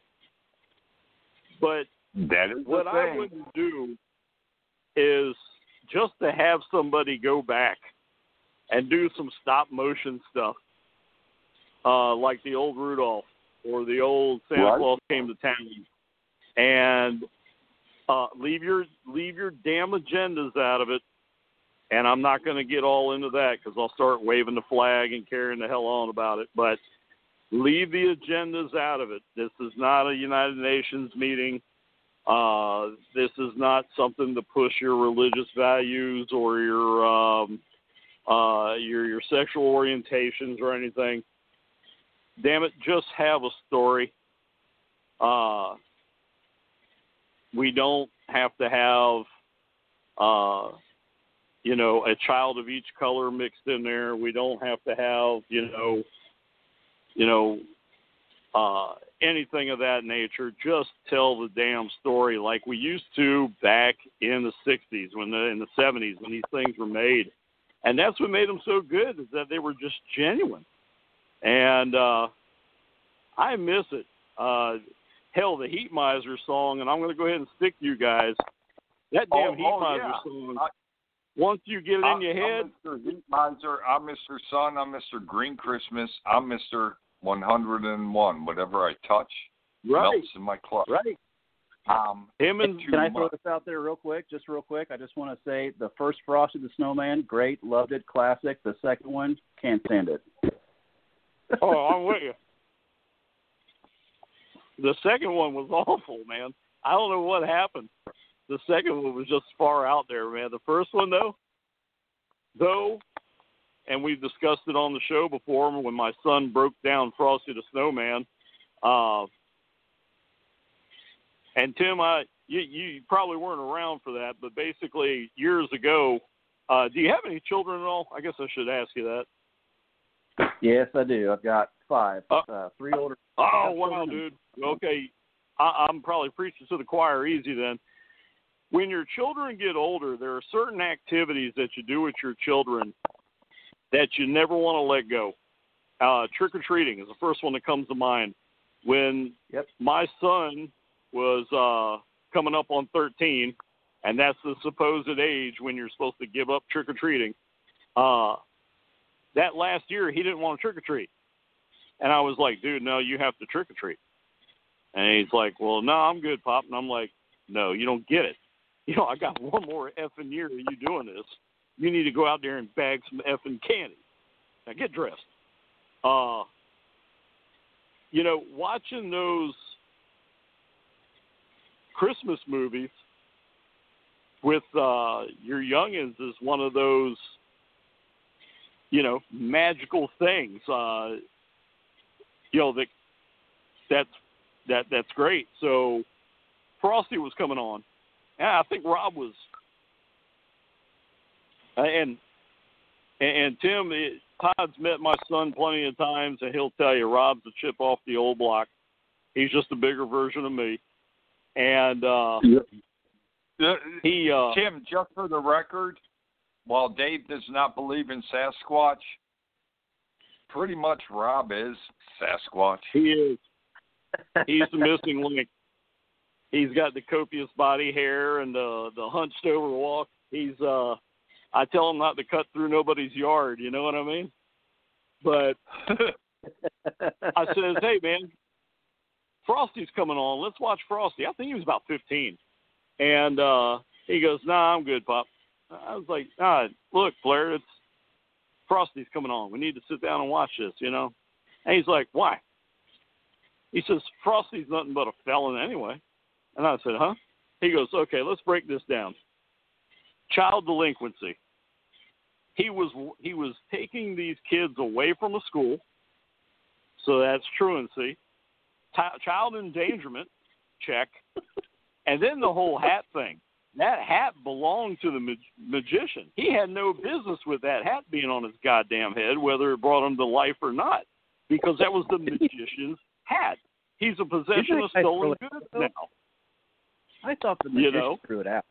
but that is what I wouldn't do is just to have somebody go back and do some stop motion stuff, uh, like the old Rudolph or the old Santa right. Claus Came to Town, and uh, leave your leave your damn agendas out of it. And I'm not going to get all into that because I'll start waving the flag and carrying the hell on about it. But leave the agendas out of it. This is not a United Nations meeting. Uh, this is not something to push your religious values or your um, uh, your your sexual orientations or anything. Damn it, just have a story. Uh, we don't have to have, uh, you know, a child of each color mixed in there. We don't have to have, you know, you know, uh, anything of that nature. Just tell the damn story like we used to back in the sixties, when the in the seventies, when these things were made. And that's what made them so good, is that they were just genuine. And uh, I miss it. Uh, hell, the Heat Miser song, and I'm going to go ahead and stick you guys. That damn oh, Heat oh, Miser yeah. song, I, once you get it I, in your head. I'm Mister Heat Miser, I'm Mister Sun, I'm Mister Green Christmas, I'm Mister one hundred and one. Whatever I touch Right. melts in my clutch. Right. Um, Him and Can I throw this out there real quick? Just real quick. I just want to say the first Frosty the Snowman, great, loved it, classic. The second one, can't stand it. Oh, I'm with you. The second one was awful, man. I don't know what happened. The second one was just far out there, man. The first one, though, though, and we've discussed it on the show before when my son broke down Frosty the Snowman. Uh, and Tim, I you, you probably weren't around for that, but basically years ago, uh, do you have any children at all? I guess I should ask you that. Yes, I do. I've got five, uh, uh, three older. Oh, wow, dude. Okay, I, I'm probably preaching to the choir easy then. When your children get older, there are certain activities that you do with your children that you never want to let go. Uh, trick-or-treating is the first one that comes to mind. When yep. my son was uh, coming up on thirteen, and that's the supposed age when you're supposed to give up trick-or-treating, uh, that last year he didn't want to trick-or-treat. And I was like, dude, no, you have to trick-or-treat. And he's like, well, no, I'm good, Pop. And I'm like, no, you don't get it. You know, I got one more effing year of you doing this. You need to go out there and bag some effing candy. Now get dressed. Uh, you know, watching those Christmas movies with uh, your youngins is one of those, you know, magical things. Uh, you know, that that's that that's great. So Frosty was coming on. Yeah, I think Rob was, uh, and and Tim, it, Todd's met my son plenty of times, and he'll tell you Rob's a chip off the old block. He's just a bigger version of me, and uh, yeah. he. Uh, Tim, just for the record, while Dave does not believe in Sasquatch, pretty much Rob is Sasquatch. He is. He's the missing link. He's got the copious body hair and the the hunched over walk. He's uh I tell him not to cut through nobody's yard, you know what I mean? But I says, hey man, Frosty's coming on. Let's watch Frosty. I think he was about fifteen. And uh he goes, nah, I'm good, Pop. I was like, ah, look, Blair, it's Frosty's coming on. We need to sit down and watch this, you know? And he's like, why? He says, Frosty's nothing but a felon anyway. And I said, huh? He goes, okay, let's break this down. Child delinquency. He was he was taking these kids away from a school, so that's truancy. T- child endangerment, check. And then the whole hat thing. That hat belonged to the mag- magician. He had no business with that hat being on his goddamn head, whether it brought him to life or not, because that was the magician's hat. He's a possession of stolen goods now. I thought the magician you know? threw it out.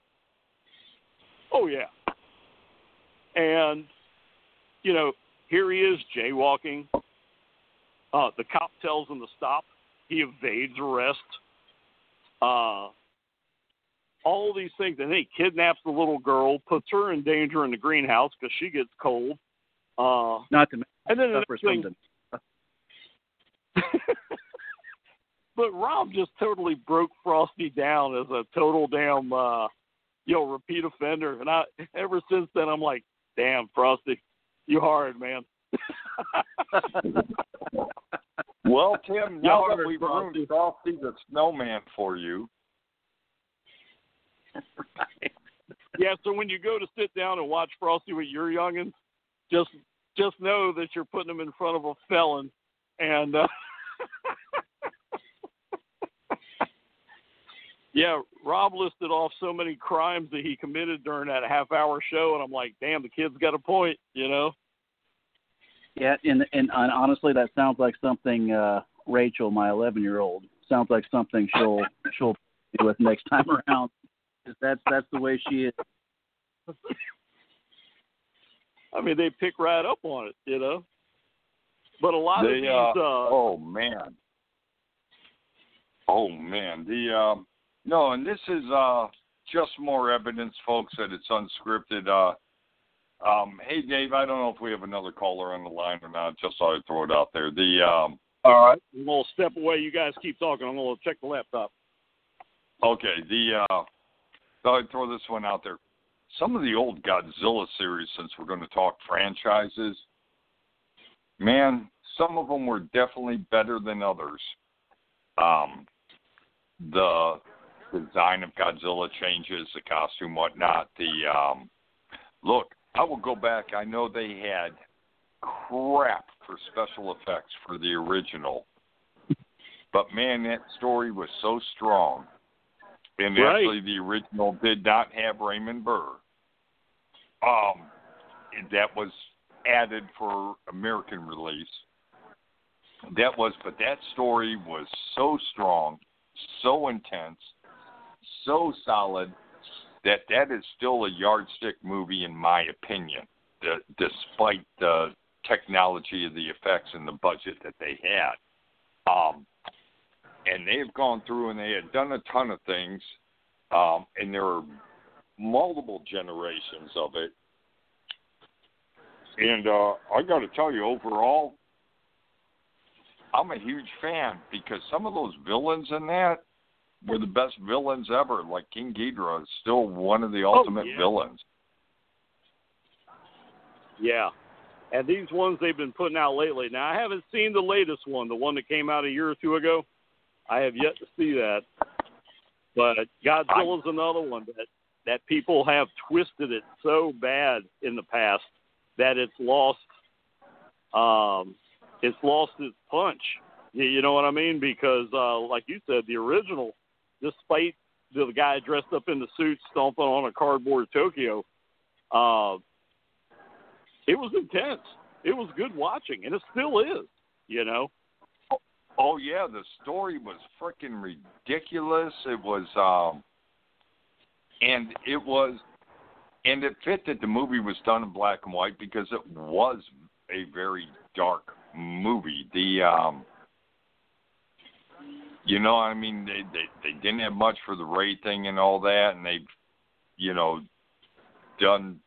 Oh, yeah. And, you know, here he is jaywalking. Uh, the cop tells him to stop. He evades arrest. Uh, all these things. And he kidnaps the little girl, puts her in danger in the greenhouse because she gets cold. Uh, Not to and then the next thing, something. But Rob just totally broke Frosty down as a total damn, uh, you know, repeat offender. And I, ever since then, I'm like, damn, Frosty, you hard, man. Well, Tim, now Y'all that we've ruined Frosty the Snowman for you. Right. Yeah, so when you go to sit down and watch Frosty with your youngins, just just know that you're putting them in front of a felon. And, uh, yeah, Rob listed off so many crimes that he committed during that half-hour show, and I'm like, damn, the kid's got a point, you know? Yeah, and, and and honestly, that sounds like something uh, Rachel, my eleven-year-old, sounds like something she'll she'll deal with next time around. That's that's the way she is. I mean, they pick right up on it, you know? But a lot they, of these... Uh, uh, oh, man. Oh, man. The... Uh, No, and this is uh, just more evidence, folks, that it's unscripted. Uh, um, hey, Dave, I don't know if we have another caller on the line or not. Just thought I'd throw it out there. The um, All right. I'm going to step away. You guys keep talking. I'm going to check the laptop. Okay. The uh, thought I'd throw this one out there. Some of the old Godzilla series, since we're going to talk franchises, man, some of them were definitely better than others. Um, the design of Godzilla changes, the costume, whatnot. The um, look, I will go back. I know they had crap for special effects for the original, but man, that story was so strong. And right. actually, the original did not have Raymond Burr. Um, that was added for American release. That was, but that story was so strong, so intense, so solid that that is still a yardstick movie in my opinion, the, despite the technology of the effects and the budget that they had. Um, and they've gone through and they had done a ton of things, um, and there are multiple generations of it. And uh, I got to tell you, overall, I'm a huge fan because some of those villains in that were the best villains ever. Like King Ghidorah is still one of the ultimate oh, yeah. villains. Yeah. And these ones they've been putting out lately. Now, I haven't seen the latest one, the one that came out a year or two ago. I have yet to see that. But Godzilla's I, another one that, that people have twisted it so bad in the past that it's lost um, it's lost its punch. You, you know what I mean? Because, uh, like you said, the original, despite the guy dressed up in the suit stomping on a cardboard Tokyo, uh, it was intense. It was good watching, and it still is, you know? Oh, yeah, the story was freaking ridiculous. It was, um, and it was, and it fit that the movie was done in black and white because it was a very dark movie. The, um, you know, I mean, they, they, they didn't have much for the raid thing and all that, and they've, you know, done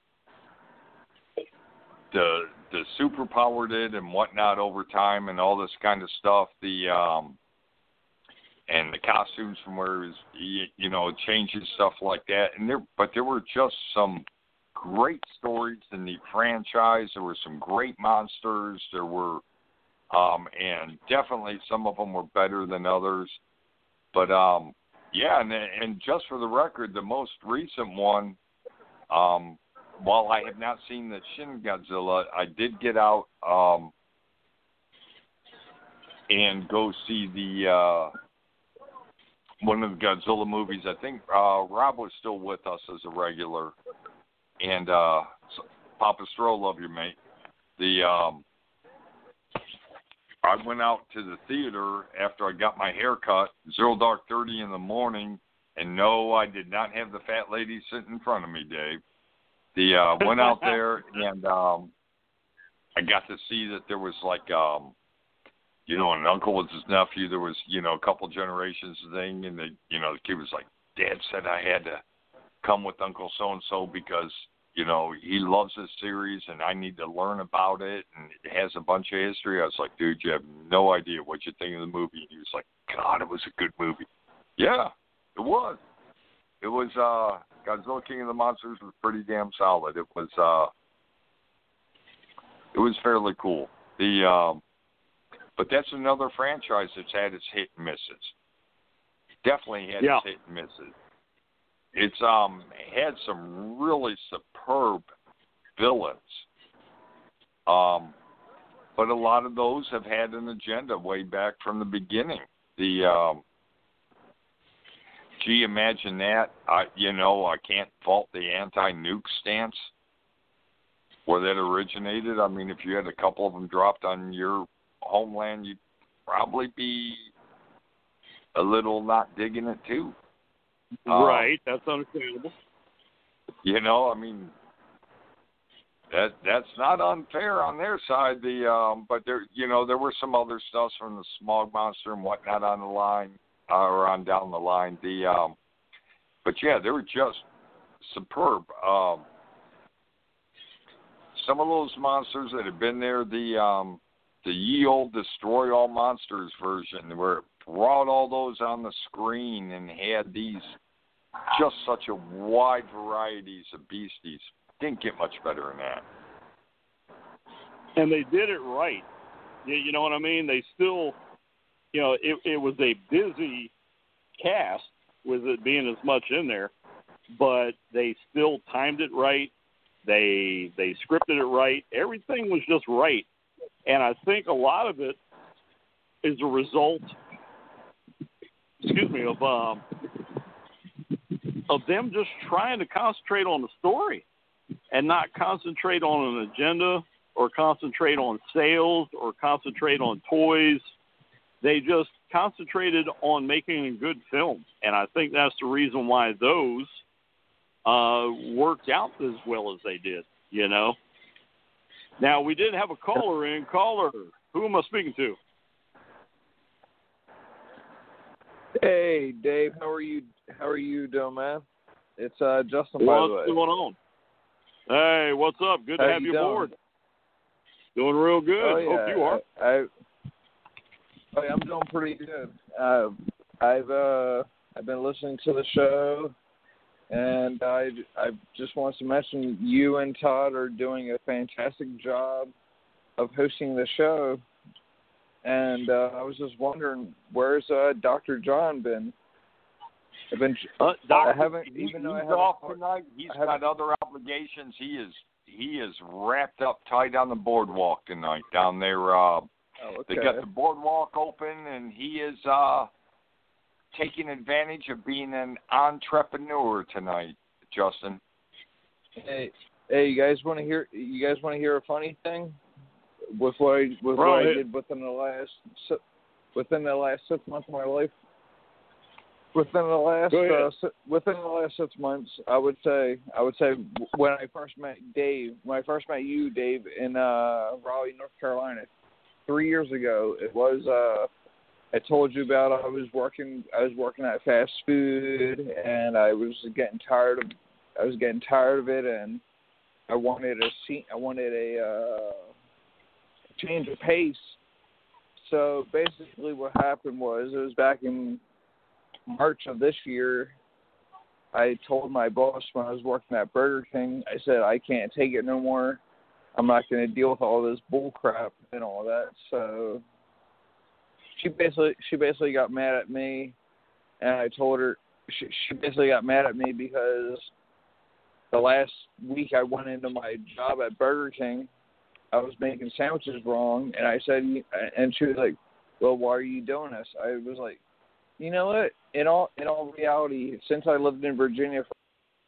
the the superpowered it and whatnot over time and all this kind of stuff. The um, and the costumes from where it was, you, you know, changes, stuff like that. And there, but there were just some great stories in the franchise. There were some great monsters. There were, um, and definitely some of them were better than others. But um, yeah, and and just for the record, the most recent one. Um, While I have not seen the Shin Godzilla, I did get out um, and go see the uh, one of the Godzilla movies. I think uh, Rob was still with us as a regular, and uh, so, Papa Stro, love you, mate. The um, I went out to the theater after I got my hair cut, Zero Dark Thirty in the morning, and no, I did not have the fat lady sitting in front of me, Dave. The uh, went out there and um, I got to see that there was like, um, you know, an uncle with his nephew. There was, you know, a couple generations thing, and the, you know, the kid was like, Dad said I had to come with Uncle so and so because, you know, he loves this series and I need to learn about it, and it has a bunch of history. I was like, dude, you have no idea what you think of the movie. He was like, God, it was a good movie. Yeah, it was. It was. Uh, Godzilla King of the Monsters was pretty damn solid. It was uh, it was fairly cool. The um, but that's another franchise that's had its hit and misses. Definitely had yeah. its hit and misses. It's um had some really superb villains. Um, but a lot of those have had an agenda way back from the beginning. The um. Gee, imagine that. I, you know, I can't fault the anti-nuke stance where that originated. I mean, if you had a couple of them dropped on your homeland, you'd probably be a little not digging it, too. Right, um, that's understandable. You know, I mean, that that's not unfair on their side. The um, but there, you know, there were some other stuff from the smog monster and whatnot on the line. Or on down the line, the um, but yeah, they were just superb. Um, some of those monsters that have been there, the um, the ye old Destroy All Monsters version, where it brought all those on the screen and had these just such a wide varieties of beasties. Didn't get much better than that. And they did it right. You, you know what I mean? They still. You know, it, it was a busy cast, with it being as much in there, but they still timed it right. They they scripted it right. Everything was just right. And I think a lot of it is a result, excuse me, of um, of them just trying to concentrate on the story and not concentrate on an agenda or concentrate on sales or concentrate on toys. They just concentrated on making a good film. And I think that's the reason why those uh, worked out as well as they did, you know. Now, we did have a caller in. Caller, who am I speaking to? Hey, Dave, how are you? How are you doing, man? It's uh, Justin. By the way. What's going on? Hey, what's up? Good how to have you, you aboard. Doing real good. Oh, yeah. Hope you are. I, I, oh, yeah, I'm doing pretty good. Uh, I've uh, I've been listening to the show, and I I just want to mention you and Todd are doing a fantastic job of hosting the show. And uh, I was just wondering, where's uh, Doctor John been? I've been. Uh, I haven't he, even though I he's haven't, off tonight. He's I got other obligations. He is he is wrapped up tight on the boardwalk tonight down there. Uh, oh, okay. They got the boardwalk open, and he is uh, taking advantage of being an entrepreneur tonight, Justin. Hey, hey, you guys want to hear? You guys want to hear a funny thing? With what I with right. what I did within the last within the last six months of my life. Within the last uh, within the last six months, I would say I would say when I first met Dave, when I first met you, Dave, in uh, Raleigh, North Carolina, three years ago, it was uh, I told you about I was working I was working at fast food, and I was getting tired of I was getting tired of it, and I wanted a seat I wanted a uh, change of pace. So basically, what happened was it was back in March of this year, I told my boss when I was working at Burger King, I said, I can't take it no more. I'm not going to deal with all this bull crap and all that. So she basically she basically got mad at me, and I told her, she, she basically got mad at me because the last week I went into my job at Burger King, I was making sandwiches wrong, and I said, and she was like, well, why are you doing this? I was like, you know what? In all in all reality, since I lived in Virginia for,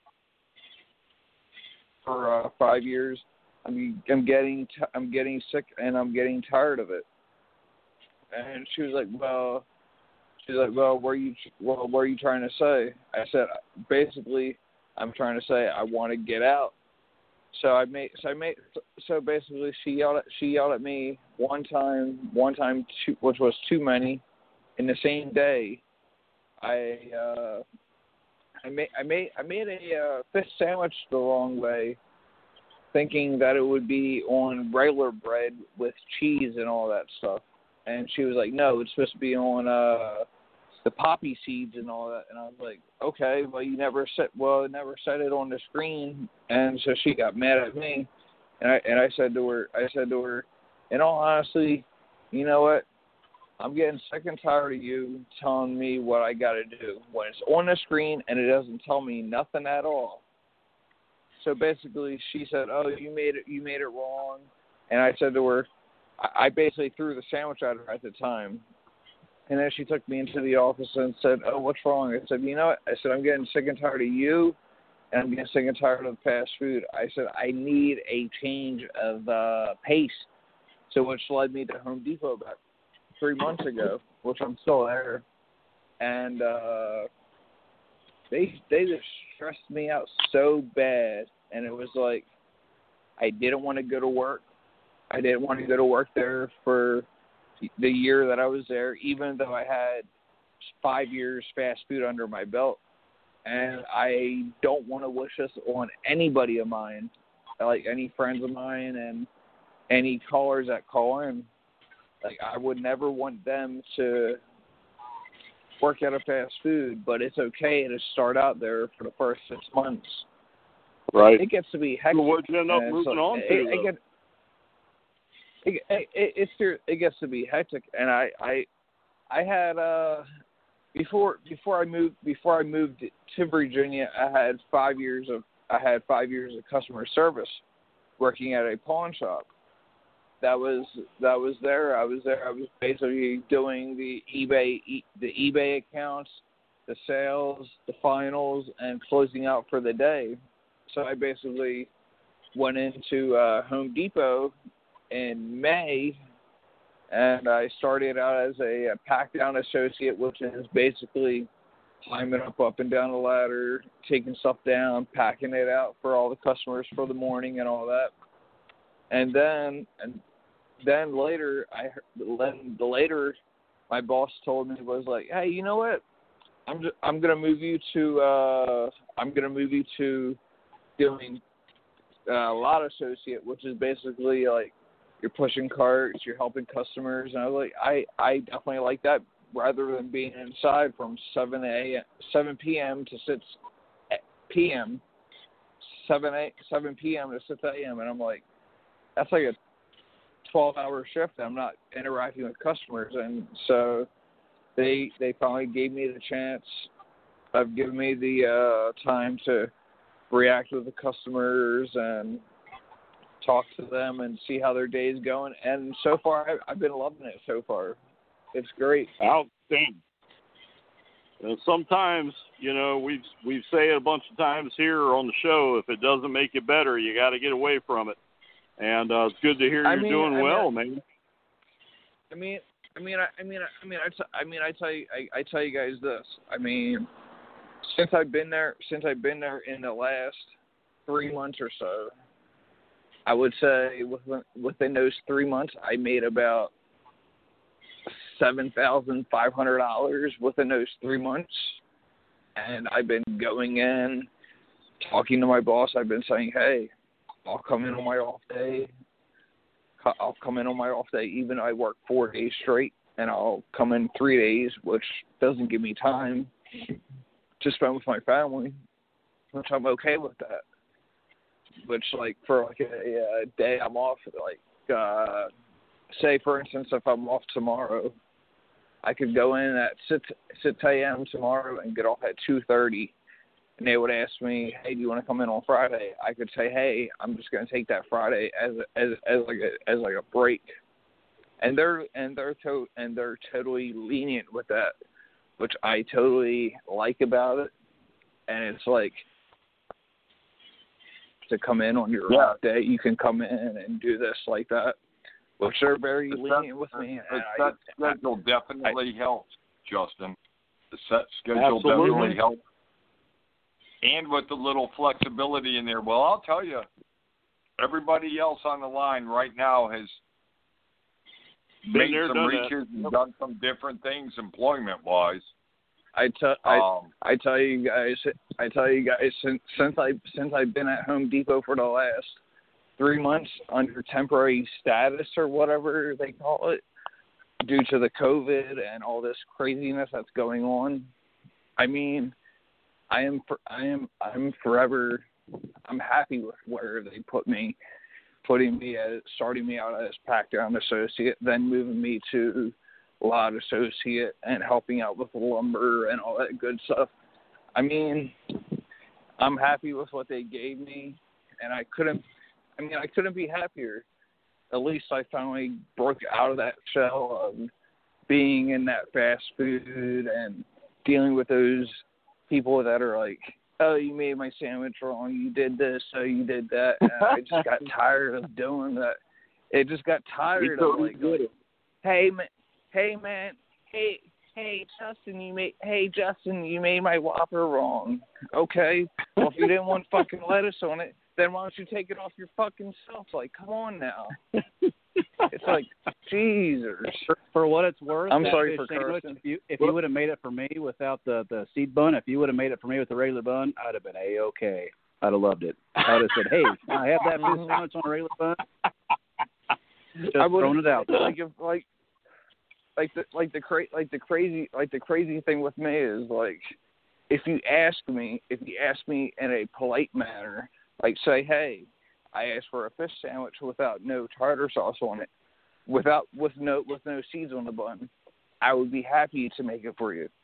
for uh, five years, I'm I'm getting t- I'm getting sick and I'm getting tired of it. And she was like, well, she's like, well, what are you well, what are you trying to say? I said, basically, I'm trying to say I want to get out. So I made so I made so basically she yelled at, she yelled at me one time one time two, which was too many. In the same day, I uh, I made I made I made a uh, fish sandwich the wrong way, thinking that it would be on regular bread with cheese and all that stuff. And she was like, "No, it's supposed to be on uh, the poppy seeds and all that." And I was like, "Okay, well you never said well it never said it on the screen." And so she got mad at me, and I and I said to her I said to her, in all honesty, you know what? I'm getting sick and tired of you telling me what I got to do when it's on the screen and it doesn't tell me nothing at all. So basically, she said, "Oh, you made it. You made it wrong." And I said to her, I basically threw the sandwich at her at the time. And then she took me into the office and said, "Oh, what's wrong?" I said, "You know what?" I said, "I'm getting sick and tired of you, and I'm getting sick and tired of fast food." I said, "I need a change of uh, pace." So which led me to Home Depot about three months ago, which I'm still there, and uh, they they just stressed me out so bad, and it was like I didn't want to go to work. I didn't want to go to work there for the year that I was there, even though I had five years fast food under my belt, and I don't want to wish this on anybody of mine, like any friends of mine and any callers that call in. Like, I would never want them to work at a fast food, but it's okay to start out there for the first six months. Right. It gets to be hectic. So what you end up moving so on to? It, it, get, it, it, it's it gets to be hectic, and I I, I had uh before before I moved before I moved to Virginia, I had five years of I had five years of customer service, working at a pawn shop. That was that was there. I was there. I was basically doing the eBay the eBay accounts, the sales, the finals, and closing out for the day. So I basically went into uh, Home Depot in May, and I started out as a, a pack down associate, which is basically climbing up up and down the ladder, taking stuff down, packing it out for all the customers for the morning and all that. And then and then later, I then the later my boss told me was like, hey, you know what? I'm just, I'm gonna move you to uh, I'm gonna move you to doing uh, lot associate, which is basically like you're pushing carts, you're helping customers, and I was like, I, I definitely like that rather than being inside from seven a seven p.m. to six p.m. seven a seven p.m. to six a.m. and I'm like, that's like a twelve-hour shift. I'm not interacting with customers, and so they they finally gave me the chance. I've given me the uh, time to react with the customers and talk to them and see how their day is going. And so far, I've, I've been loving it so far. It's great. Outstanding. And sometimes, you know, we've we've said it a bunch of times here on the show, if it doesn't make it better, you got to get away from it. And uh, it's good to hear I you're mean, doing I well, mean, man. I mean, I mean, I, I mean, I mean, I, t- I mean, I tell you, I, I tell you guys this. I mean, since I've been there, since I've been there in the last three months or so, I would say within, within those three months, I made about seven thousand five hundred dollars within those three months, and I've been going in, talking to my boss. I've been saying, hey, I'll come in on my off day. I'll come in on my off day, even though I work four days straight, and I'll come in three days, which doesn't give me time to spend with my family, which I'm okay with that. Which, like, for like a, a day I'm off, like, uh, say, for instance, if I'm off tomorrow, I could go in at six a.m. tomorrow and get off at two thirty. And they would ask me, hey, do you want to come in on Friday? I could say, hey, I'm just going to take that Friday as as as like a as like a break. And they're and they're to, and they're totally lenient with that, which I totally like about it. And it's like, to come in on your yeah. off day, you can come in and do this like that, which they're very the lenient set, with me. The I, set schedule I, definitely I, helps, Justin. The set schedule absolutely. definitely helps. And with the little flexibility in there, well, I'll tell you, everybody else on the line right now has Been made there, some done reaches that. and done some different things employment-wise. I tell I, Um, I tell you guys, I tell you guys, since since I since I've been at Home Depot for the last three months under temporary status or whatever they call it, due to the COVID and all this craziness that's going on. I mean, I am I am I'm forever. I'm happy with where they put me, putting me as starting me out as pack down associate, then moving me to lot associate and helping out with lumber and all that good stuff. I mean, I'm happy with what they gave me, and I couldn't. I mean, I couldn't be happier. At least I finally broke out of that shell of being in that fast food and dealing with those people that are like, oh, you made my sandwich wrong, you did this, so you did that. And I just got tired of doing that. It just got tired of like, going, hey, man, hey, man, hey, hey, Justin, you made, hey, Justin, you made my Whopper wrong. Okay, well, if you didn't want fucking lettuce on it, then why don't you take it off your fucking self? Like, come on now. It's like, Jesus. For, for what it's worth, I'm that sorry fish for sandwich, cursing. if you if you would have made it for me without the, the seed bun, if you would have made it for me with the regular bun, I'd have been A-okay. I'd have loved it. I would have said, hey, can I have that fish sandwich on a regular bun? Just I throwing it out there. Like, if, like, like the like the cra- like the crazy like the crazy thing with me is like, if you ask me if you ask me in a polite manner, like say, hey, I asked for a fish sandwich without no tartar sauce on it, without with no with no seeds on the bun, I would be happy to make it for you.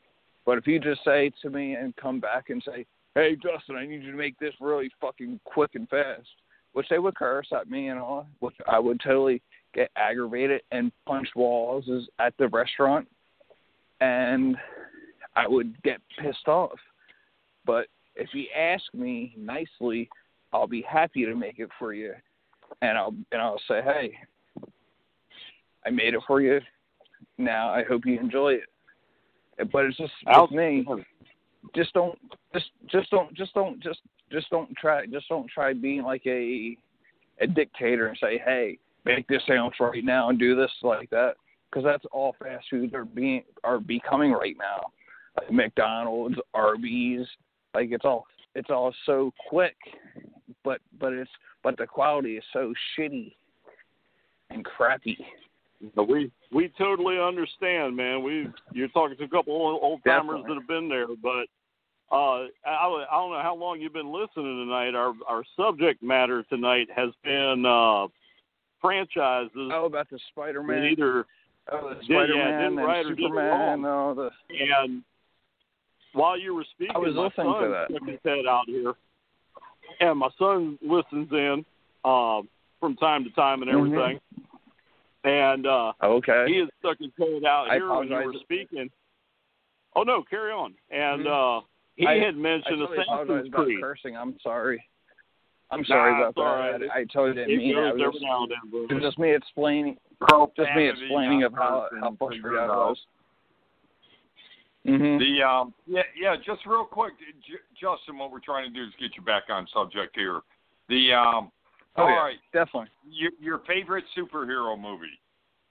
But if you just say to me and come back and say, hey, Justin, I need you to make this really fucking quick and fast, which they would curse at me and all, which I would totally get aggravated and punch walls at the restaurant, and I would get pissed off. But if you ask me nicely, I'll be happy to make it for you, and I'll and I'll say, hey, I made it for you. Now I hope you enjoy it. But it's just with me. Just don't, just just don't, just don't, just just don't try, just don't try being like a a dictator and say, hey, make this sandwich right now and do this like that, because that's all fast foods are being are becoming right now. Like McDonald's, Arby's, like it's all it's all so quick, but but it's but the quality is so shitty and crappy. But we we totally understand, man. We you're talking to a couple old, old timers that have been there, but uh, I, I don't know how long you've been listening tonight. Our our subject matter tonight has been uh, franchises. Oh, about the Spider-Man. Either oh, the Spider-Man yeah, right and Superman. Oh, the and while you were speaking, I was my listening son to that. stuck his head out here, and my son listens in uh, from time to time and everything. Mm-hmm. And uh, okay. he had stuck his head out I here when you were speaking. Oh, no, carry on. And mm-hmm. uh, he I, had mentioned I Assassin's about Creed. Cursing. I'm sorry. I'm sorry nah, about that. Right. I, I totally didn't it mean it. It was just, now and then, it was just me explaining. Just me explaining of how how frustrated I was. Mm-hmm. The um, yeah, yeah. Just real quick, J- Justin. What we're trying to do is get you back on subject here. The um, oh, all yeah, right, definitely. Your, your favorite superhero movie?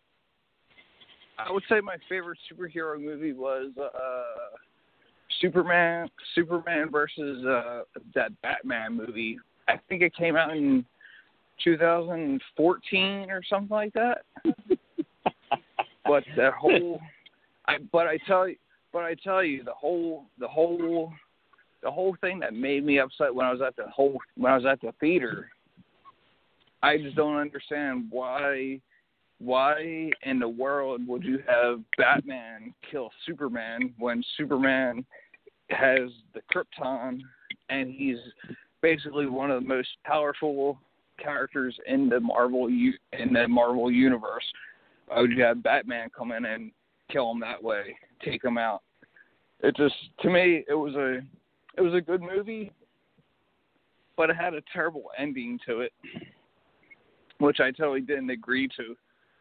I would say my favorite superhero movie was uh, Superman. Superman versus uh, that Batman movie. I think it came out in two thousand fourteen or something like that. But that whole, I but I tell you, but I tell you, the whole, the whole, the whole thing that made me upset when I was at the whole when I was at the theater. I just don't understand why. Why in the world would you have Batman kill Superman when Superman has the Krypton and he's basically one of the most powerful characters in the Marvel in the Marvel universe? Why would you have Batman come in and kill him that way, take him out? It just, to me, it was a it was a good movie, but it had a terrible ending to it, which I totally didn't agree to.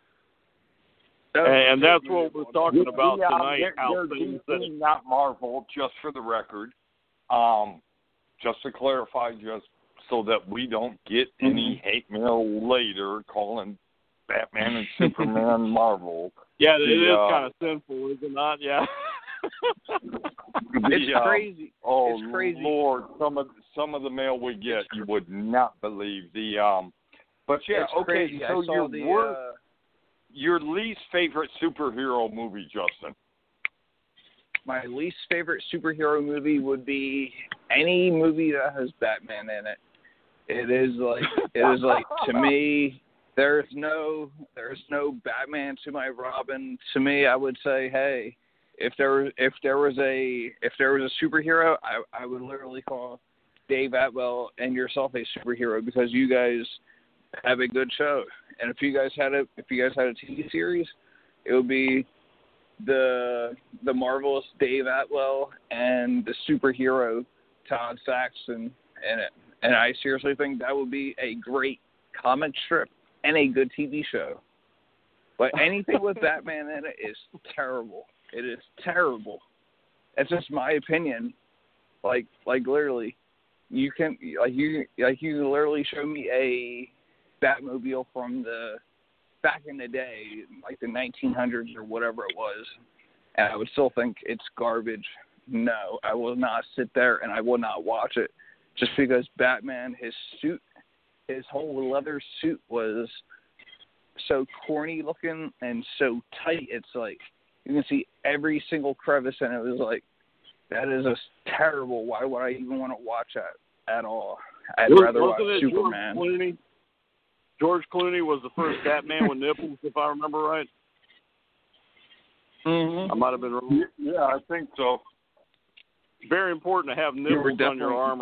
And that's what we're talking about yeah, tonight. They're, how they're things D C, not Marvel, just for the record. Um, just to clarify, just so that we don't get mm-hmm. any hate mail later calling Batman and Superman Marvel. Yeah, the, it is uh, kind of sinful, is it not? Yeah. It's the, crazy. Oh, it's crazy. Lord, some of some of the mail we get, you would not believe. The um, but yeah, it's okay. Crazy. So I saw your the, worst, uh, your least favorite superhero movie, Justin? My least favorite superhero movie would be any movie that has Batman in it. It is like it is like to me. There's no there's no Batman to my Robin. To me, I would say, hey, if there if there was a if there was a superhero, I I would literally call Dave Atwell and yourself a superhero because you guys have a good show. And if you guys had a if you guys had a T V series, it would be the the marvelous Dave Atwell and the superhero Todd Saxton in it. And I seriously think that would be a great comic strip and a good T V show. But anything with Batman in it is terrible. It is terrible. It's just my opinion. Like like literally, you can like you like you can literally show me a Batmobile from the back in the day, like the nineteen hundreds or whatever it was, and I would still think it's garbage. No, I will not sit there and I will not watch it just because Batman, his suit, his whole leather suit was so corny looking and so tight. It's like you can see every single crevice, and it was like, that is just terrible. Why would I even want to watch that at all? I'd Wasn't rather watch it Superman. George Clooney? George Clooney was the first Batman with nipples, if I remember right. Mm-hmm. I might have been wrong. Yeah, I think so. very important to have nipples on your armor.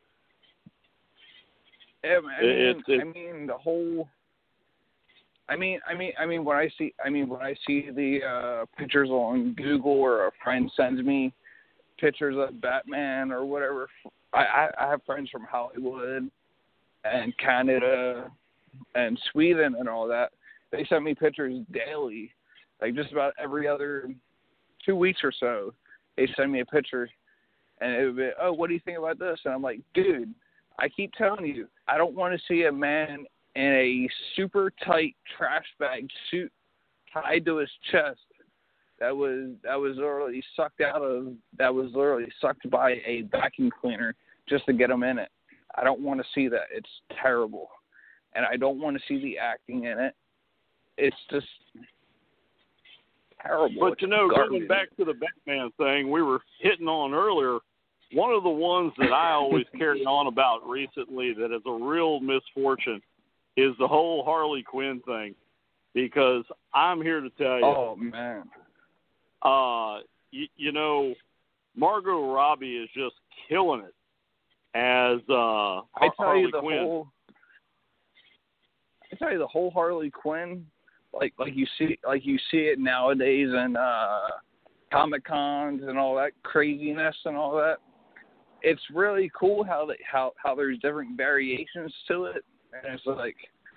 Yeah, I mean, It's, it's, I mean the whole. I mean, I mean, I mean, when I see, I mean, when I see the uh, pictures on Google, or a friend sends me pictures of Batman or whatever. I, I, I have friends from Hollywood and Canada and Sweden and all that. They send me pictures daily, like just about every other two weeks or so. They send me a picture, and it would be, oh, what do you think about this? And I'm like, dude, I keep telling you, I don't want to see a man in a super tight trash bag suit tied to his chest that was that was literally sucked out of that was literally sucked by a vacuum cleaner just to get him in it. I don't want to see that. It's terrible, and I don't want to see the acting in it. It's just terrible. But it's you know, garbage. going back to the Batman thing we were hitting on earlier, one of the ones that I always carry on about recently that is a real misfortune is the whole Harley Quinn thing, because I'm here to tell you. Oh man. Uh, you, you know, Margot Robbie is just killing it as uh, I tell Harley you the Quinn. whole. I tell you the whole Harley Quinn, like like you see like you see it nowadays in uh, Comic Cons and all that craziness and all that. It's really cool how they, how how there's different variations to it, and it's like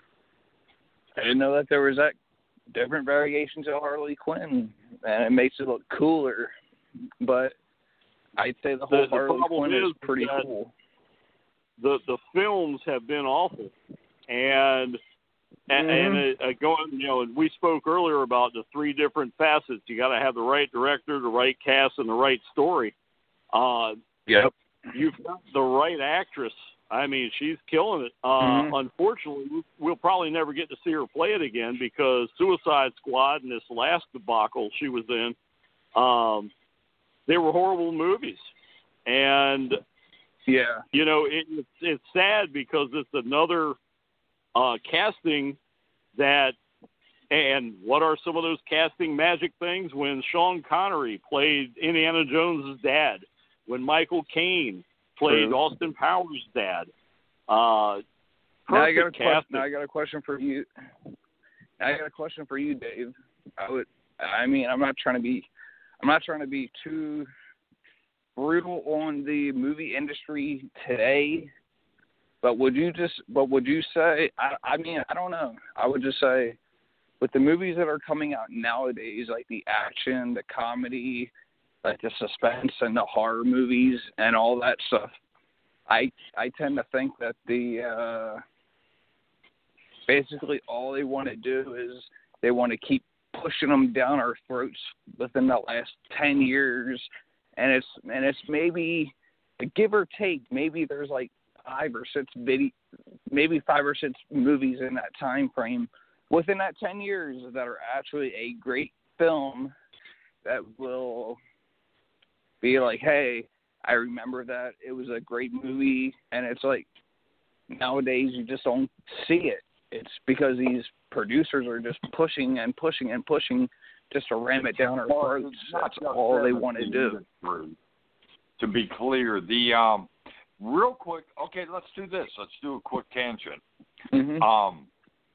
I didn't know that there was that different variations of Harley Quinn, and it makes it look cooler. But I'd say the whole The- the Harley problem Quinn is, is pretty that- cool. The the films have been awful, and and, Mhm. and uh, going, you know, we spoke earlier about the three different facets. You got to have the right director, the right cast, and the right story. Uh, Yep. You've got the right actress. I mean, she's killing it. Uh, Mhm. Unfortunately, we'll probably never get to see her play it again because Suicide Squad and this last debacle she was in, um, they were horrible movies. And, Yeah. you know, it, it's, it's sad because it's another uh, casting that, and what are some of those casting magic things? When Sean Connery played Indiana Jones' dad, when Michael Caine played True. Austin Powers' dad. Uh, Now I got a perfect question. casting. Now I got a question for you. Now I got a question for you, Dave. I would. I mean, I'm not trying to be. I'm not trying to be too brutal on the movie industry today. But would you just? But would you say? I. I mean, I don't know. I would just say, with the movies that are coming out nowadays, like the action, the comedy, like the suspense, and the horror movies, and all that stuff. I I tend to think that the uh, basically all they want to do is they want to keep pushing them down our throats within the last ten years, and it's and it's maybe give or take, maybe there's like five or six video, maybe five or six movies in that time frame within that ten years that are actually a great film that will be like, hey, I remember that it was a great movie, and it's like nowadays you just don't see it. It's because these producers are just pushing and pushing and pushing just to ram it down our Well, throats. it's not That's just all they them, want to it's do. the industry. To be clear, the um, real quick. Okay, let's do this. Let's do a quick tangent. Mm-hmm. Um,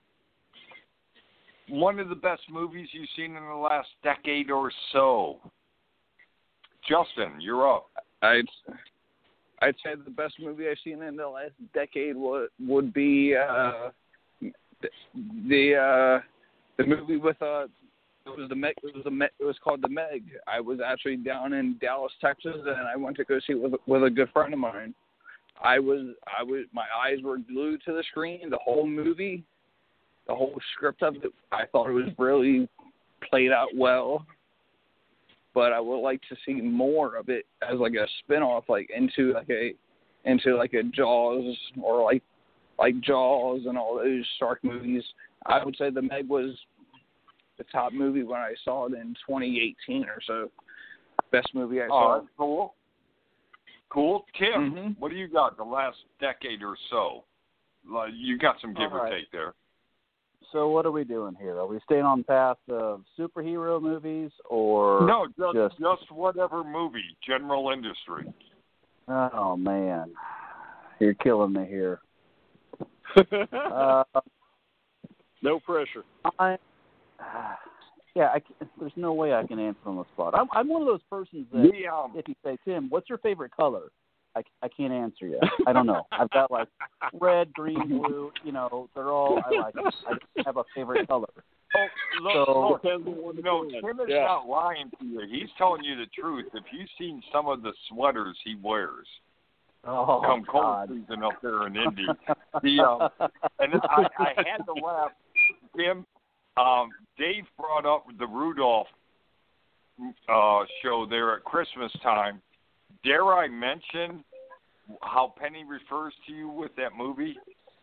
one of the best movies you've seen in the last decade or so. Justin, you're up. I'd I'd say the best movie I've seen in the last decade would would be uh, the uh, the movie with uh it was the Meg, it was the Meg, it was called The Meg. I was actually down in Dallas, Texas, and I went to go see it with with a good friend of mine. I was I was my eyes were glued to the screen the whole movie, the whole script of it. I thought it was really played out well. But I would like to see more of it as like a spin-off, like into like a into like a Jaws or like like Jaws and all those shark movies. I would say The Meg was the top movie when I saw it in twenty eighteen or so. Best movie I saw. Oh, that's cool. Cool. Tim, Mhm. what do you got the last decade or so? Like, you got some give All or right. take there. So what are we doing here? Are we staying on the path of superhero movies or No, just, just just whatever movie, general industry. Oh man, you're killing me here. uh, no pressure. I, yeah, I, there's no way I can answer on the spot. I'm, I'm one of those persons that The, um, if you say, Tim, what's your favorite color? I, I can't answer you. I don't know. I've got like red, green, blue. You know, they're all I like. I don't have a favorite color. Oh, look, So- look, you know, Tim is Yeah. not lying to you. He's telling you the truth. If you've seen some of the sweaters he wears, Oh come cold God. season up there in Indy, the um, and I, I had to laugh. Tim, um, Dave brought up the Rudolph uh, show there at Christmas time. Dare I mention how Penny refers to you with that movie?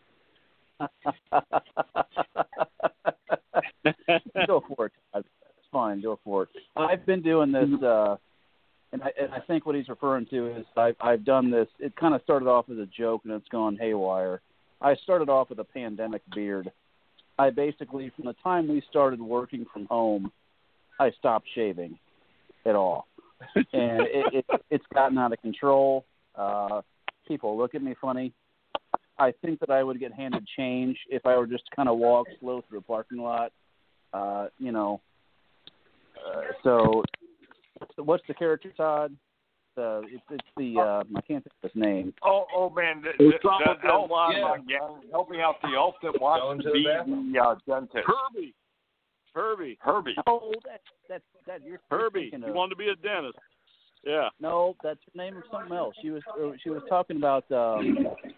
Go for it. Todd. It's fine. Go for it. I've been doing this, uh, and I and I think what he's referring to is I've I've done this. It kind of started off as a joke, and it's gone haywire. I started off with a pandemic beard. I basically, from the time we started working from home, I stopped shaving at all, and it, it it's gotten out of control. Uh, people look at me funny. I think that I would get handed change if I were just to kind of walk slow through a parking lot. Uh, you know, uh, so what's the character, Todd? The it's, it's the uh, I can't think of his name. Oh, oh man, the, It's the, not the elf, that yeah. yeah, helping out the elf that wants to be the uh, dentist. Herbie. Herbie. Herbie. Oh, that that that you're Herbie. thinking You of. wanted to be a dentist. Yeah. No, that's her name of something else. She was she was talking about. Um,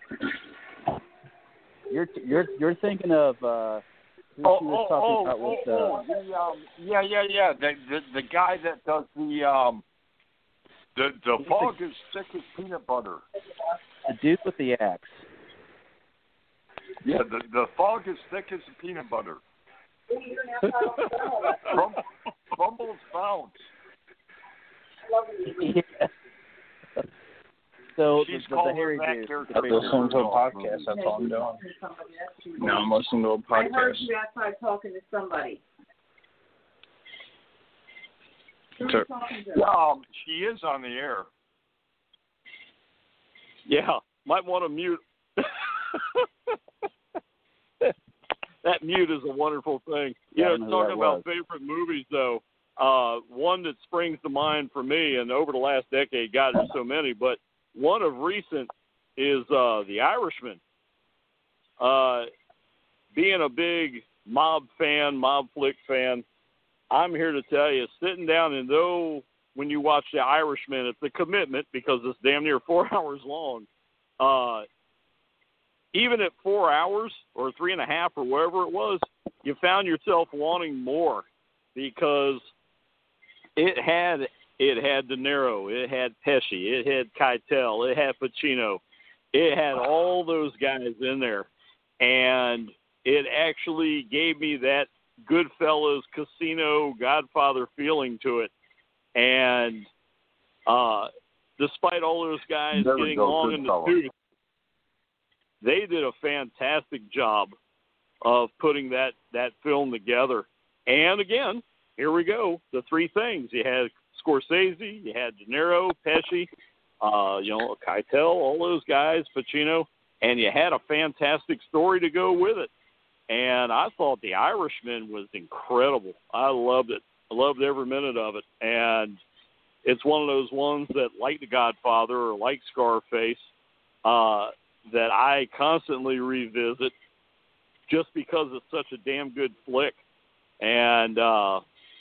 you're you're you're thinking of. Uh, who Oh, she was oh, talking oh, about oh, with, oh, uh, the, um, yeah, yeah, yeah. The, the the guy that does the um, the the fog is thick as peanut butter. the dude with the axe. Yeah, the the fog is thick as peanut butter. From Fumbles bounce. Yeah. So She's the, the, the calling hairy that dude. character. I'm listening to a podcast. That's all I'm doing. No, I'm listening to a I heard podcast. you outside talking to somebody. Who are Sure. you talking to? Yeah, um, she is on the air. Yeah. Might want to mute. That mute is a wonderful thing. You Yeah, I know, know who talking that about was. favorite movies, though, uh, one that springs to mind for me, and over the last decade, God, there's so many, but one of recent is uh, The Irishman. Uh, being a big mob fan, mob flick fan, I'm here to tell you, sitting down and though when you watch The Irishman, it's a commitment because it's damn near four hours long. Uh, even at four hours or three and a half or wherever it was, you found yourself wanting more because it had it had De Niro, it had Pesci, it had Keitel, it had Pacino, it had all those guys in there, and it actually gave me that Goodfellas, Casino, Godfather feeling to it, and uh, despite all those guys There we getting go, long in the Goodfellas. tooth, they did a fantastic job of putting that, that film together. And again, here we go, the three things. You had Scorsese, you had De Niro, Pesci, uh, you know, Keitel, all those guys, Pacino, and you had a fantastic story to go with it. And I thought The Irishman was incredible. I loved it. I loved every minute of it. And it's one of those ones that, like The Godfather or like Scarface, uh, that I constantly revisit just because it's such a damn good flick. And uh,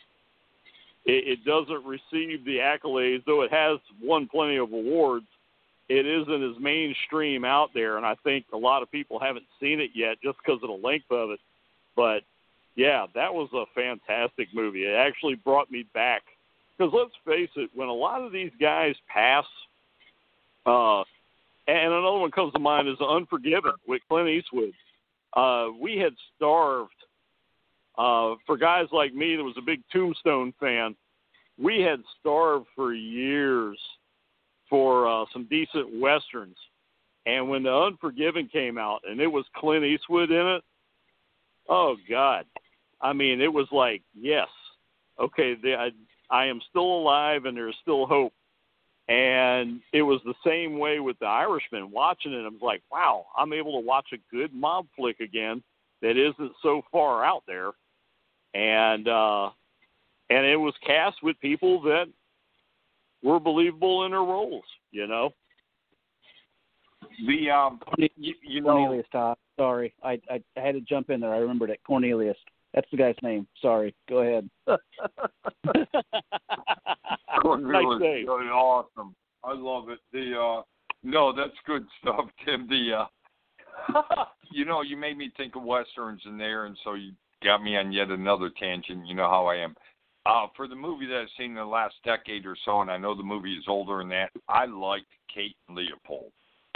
it, it doesn't receive the accolades, though it has won plenty of awards. It isn't as mainstream out there, and I think a lot of people haven't seen it yet just because of the length of it. But, yeah, that was a fantastic movie. It actually brought me back. Because let's face it, when a lot of these guys pass, uh, and another one comes to mind is Unforgiven with Clint Eastwood. Uh, we had starved, uh, for guys like me that was a big Tombstone fan, we had starved for years for uh, some decent Westerns. And when The Unforgiven came out, and it was Clint Eastwood in it, Oh God, I mean, it was like, yes, okay, the, I, I am still alive, and there's still hope. And it was the same way with The Irishman. Watching it, I was like, wow, I'm able to watch a good mob flick again that isn't so far out there. And uh, and it was cast with people that were believable in their roles, you know. The um, you, you know, Cornelius Todd. Sorry, I, I I had to jump in there. I remembered it. Cornelius. That's the guy's name. Sorry. Go ahead. Cornelius, Nice really awesome. I love it. The uh, no, that's good stuff, Tim. The uh, you know, you made me think of westerns in there, and so you got me on yet another tangent. You know how I am. Uh, for the movie that I've seen in the last decade or so, and I know the movie is older than that, I liked Kate and Leopold.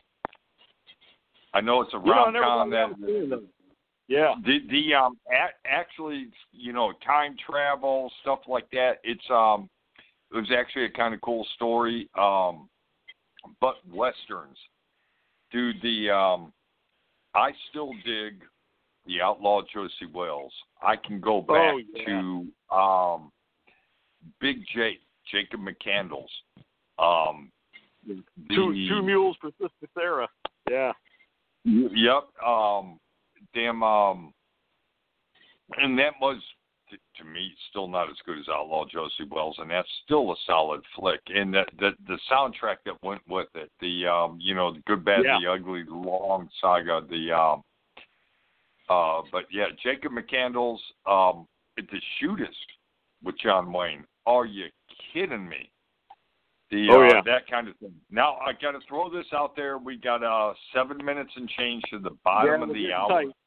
I know it's a rom-com that. Yeah. The the um a- actually, you know, time travel stuff like that. It's um it was actually a kind of cool story. Um, but westerns, dude. The um I still dig the Outlaw Josie Wells. I can go back oh, yeah. to um Big Jake, Jacob McCandles. Um, two the, two mules for Sister Sarah. Yeah. Yep. Um. Damn, um, and that was, to, to me, still not as good as Outlaw Josie Wells, and that's still a solid flick. And the the, the soundtrack that went with it, the, um, you know, the Good, Bad, yeah. the Ugly, long saga, the, um, uh, but yeah, Jacob McCandles, um, The Shootist with John Wayne. Are you kidding me? The, oh, uh, yeah. that kind of thing. Now, I got to throw this out there. We got uh, seven minutes and change to the bottom yeah, of the hour. Tight.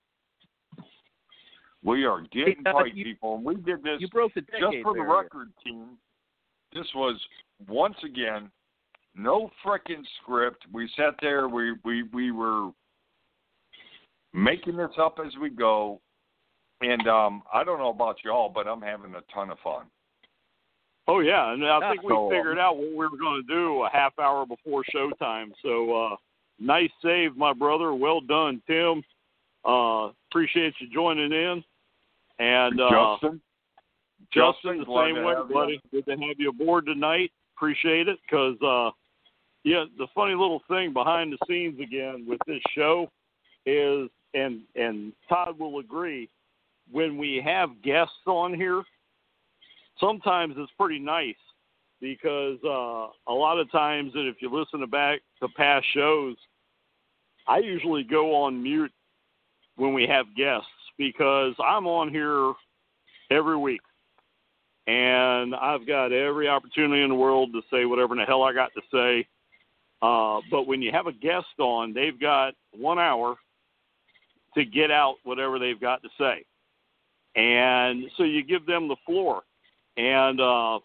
We are getting Hey, uh, tight, you, people. And we did this you broke the decade just for the barrier. record, team. This was, once again, no frickin' script. We sat there. We, we, we were making this up as we go. And um, I don't know about y'all, but I'm having a ton of fun. Oh, yeah, and I think we So, figured out what we were going to do a half hour before showtime. So, uh, nice save, my brother. Well done, Tim. Uh, appreciate you joining in. And uh, Justin? Justin, Justin, the glad same to way, have you. buddy. Good to have you aboard tonight. Appreciate it because, uh, yeah, the funny little thing behind the scenes again with this show is, and and Todd will agree, when we have guests on here, sometimes it's pretty nice because uh, a lot of times, and if you listen to back to past shows, I usually go on mute when we have guests because I'm on here every week. And I've got every opportunity in the world to say whatever in the hell I got to say. Uh, but when you have a guest on, they've got one hour to get out whatever they've got to say. And so you give them the floor. And uh,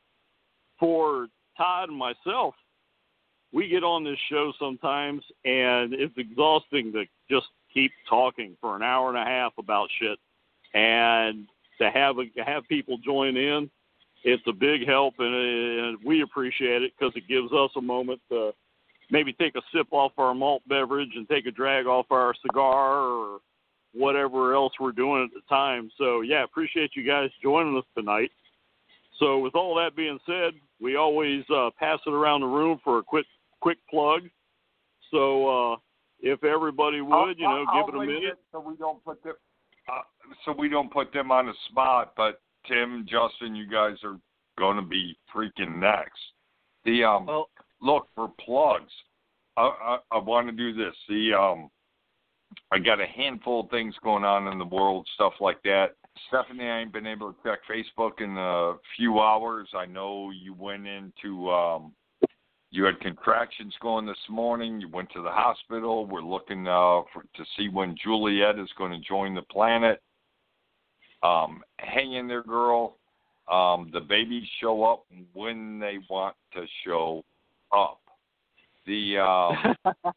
for Todd and myself, we get on this show sometimes, and it's exhausting to just keep talking for an hour and a half about shit. And to have a, have people join in, it's a big help, and, and we appreciate it because it gives us a moment to maybe take a sip off our malt beverage and take a drag off our cigar or whatever else we're doing at the time. So, yeah, appreciate you guys joining us tonight. So with all that being said, we always uh, pass it around the room for a quick quick plug. So uh, if everybody would, I'll, you know, I'll, give I'll it a leave minute. It so we don't put them, uh, so we don't put them on the spot. But Tim, Justin, you guys are going to be freaking next. The um, Well, look for plugs. I I, I want to do this. The um, I got a handful of things going on in the world, stuff like that. Stephanie, I ain't been able to check Facebook in a few hours. I know you went into, um, you had contractions going this morning. You went to the hospital. We're looking uh, for, to see when Juliet is going to join the planet. Um, hang in there, girl. Um, the babies show up when they want to show up. The um,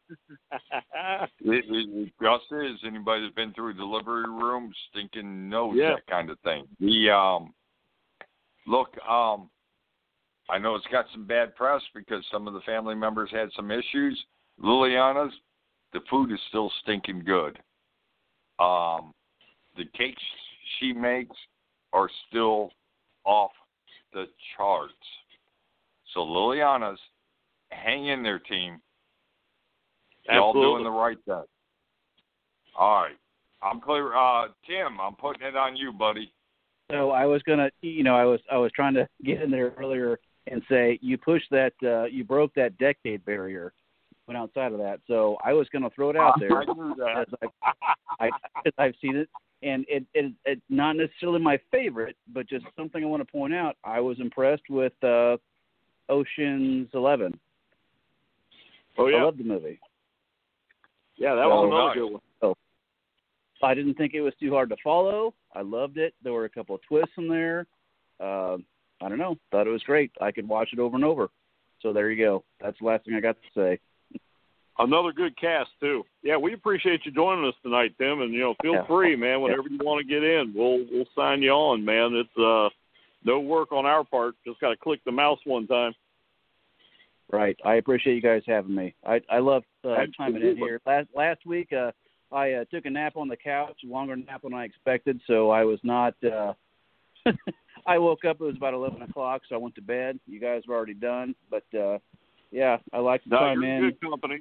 it, it just is anybody that's been through a delivery room stinking knows Yeah. that kind of thing. The um, look, um, I know it's got some bad press because some of the family members had some issues. Liliana's, the food is still stinking good. Um, the cakes she makes are still off the charts. So Liliana's, hang in there, team. Y'all Absolutely. doing the right thing. All right. I'm clear. Uh, Tim, I'm putting it on you, buddy. So I was gonna, you know, I was I was trying to get in there earlier and say you pushed that, uh, you broke that decade barrier, went outside of that. So I was gonna throw it out there. I knew that. As I, I, as I've seen it, and it, it, it not necessarily my favorite, but just something I want to point out. I was impressed with uh, Ocean's Eleven. Oh yeah, I loved the movie. Yeah, that so, was another nice. good one. So I didn't think it was too hard to follow. I loved it. There were a couple of twists in there. Uh, I don't know. Thought it was great. I could watch it over and over. So there you go. That's the last thing I got to say. Another good cast too. Yeah, we appreciate you joining us tonight, Tim. And you know, feel Yeah. free, man. Whenever you want to get in, we'll we'll sign you on, man. It's uh, no work on our part. Just got to click the mouse one time. Right. I appreciate you guys having me. I I love uh, chiming in Absolutely. here. Last last week, uh, I uh, took a nap on the couch, a longer nap than I expected, so I was not. Uh, I woke up. It was about eleven o'clock, so I went to bed. You guys were already done, but uh, yeah, I like to No, chime you're in. good company.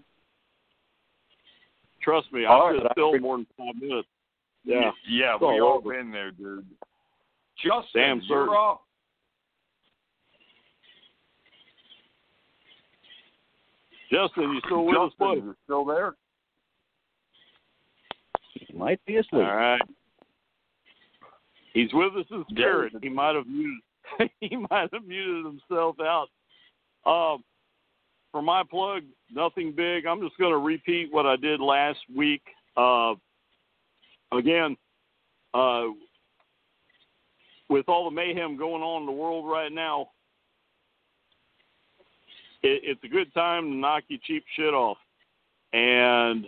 Trust me, All I right, could I still pre- more than five minutes. Yeah. Yeah, It's all we all over. been there, dude. Justin, Damn you're certain. up. Justin, you still with us, Justin, buddy? you still there? He might be asleep. All right. He's with us in spirit. Yeah. He might have muted. he might have muted himself out. Um, for my plug, nothing big. I'm just going to repeat what I did last week. Uh, again, uh, with all the mayhem going on in the world right now, it, it's a good time to knock your cheap shit off. And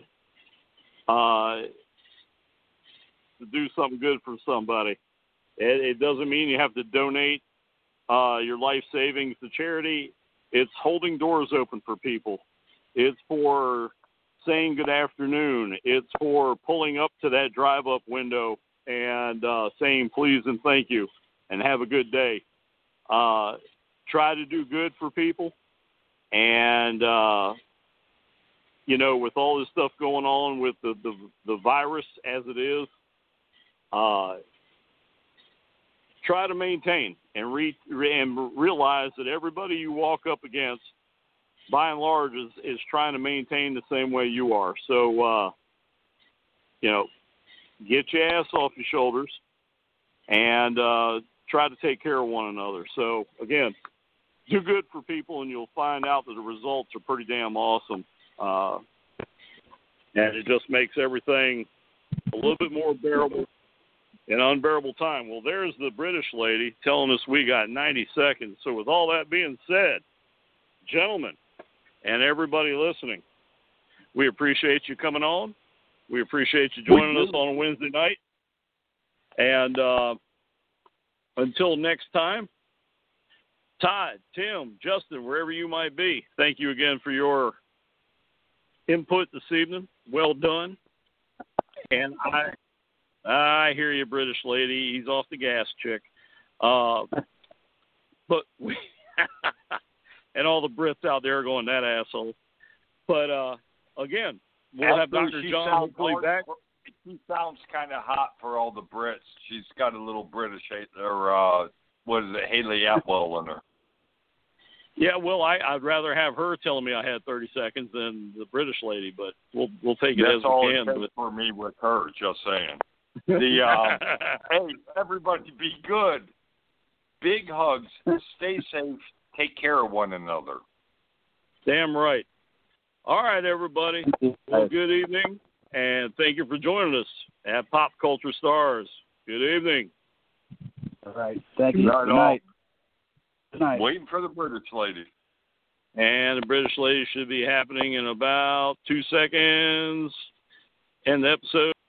uh, to do something good for somebody. It, it doesn't mean you have to donate uh, your life savings to charity. It's holding doors open for people. It's for saying good afternoon. It's for pulling up to that drive-up window and uh, saying please and thank you and have a good day. Uh, try to do good for people. And, uh, you know, with all this stuff going on with the, the, the virus as it is, uh, try to maintain and, re, and realize that everybody you walk up against, by and large, is, is trying to maintain the same way you are. So, uh, you know, get your ass off your shoulders and uh, try to take care of one another. So, again, do good for people, and you'll find out that the results are pretty damn awesome. Uh, and it just makes everything a little bit more bearable. An unbearable time. Well, there's the British lady telling us we got ninety seconds. So with all that being said, gentlemen and everybody listening, we appreciate you coming on. We appreciate you joining us on a Wednesday night. And uh, until next time, Todd, Tim, Justin, wherever you might be, thank you again for your input this evening. Well done. And I... I hear you, British lady. He's off the gas, chick. Uh, but we and all the Brits out there are going, that asshole. But uh, again, we'll have After Doctor she John sounds hopefully hard back. for- She sounds kind of hot for all the Brits. She's got a little British, or uh, what is it, Haley Atwell in her. Yeah, well, I, I'd rather have her telling me I had thirty seconds than the British lady, but we'll we'll take it That's as all we it can. takes for me with her, just saying. The uh, hey, everybody be good. Big hugs. Stay safe. Take care of one another. Damn right. All right, everybody. Well, good evening, and thank you for joining us at Pop Culture Stars. Good evening. All right. Thank you. Not Good at all. night. Good night. Waiting for the British lady. And the British lady should be happening in about two seconds. End the episode.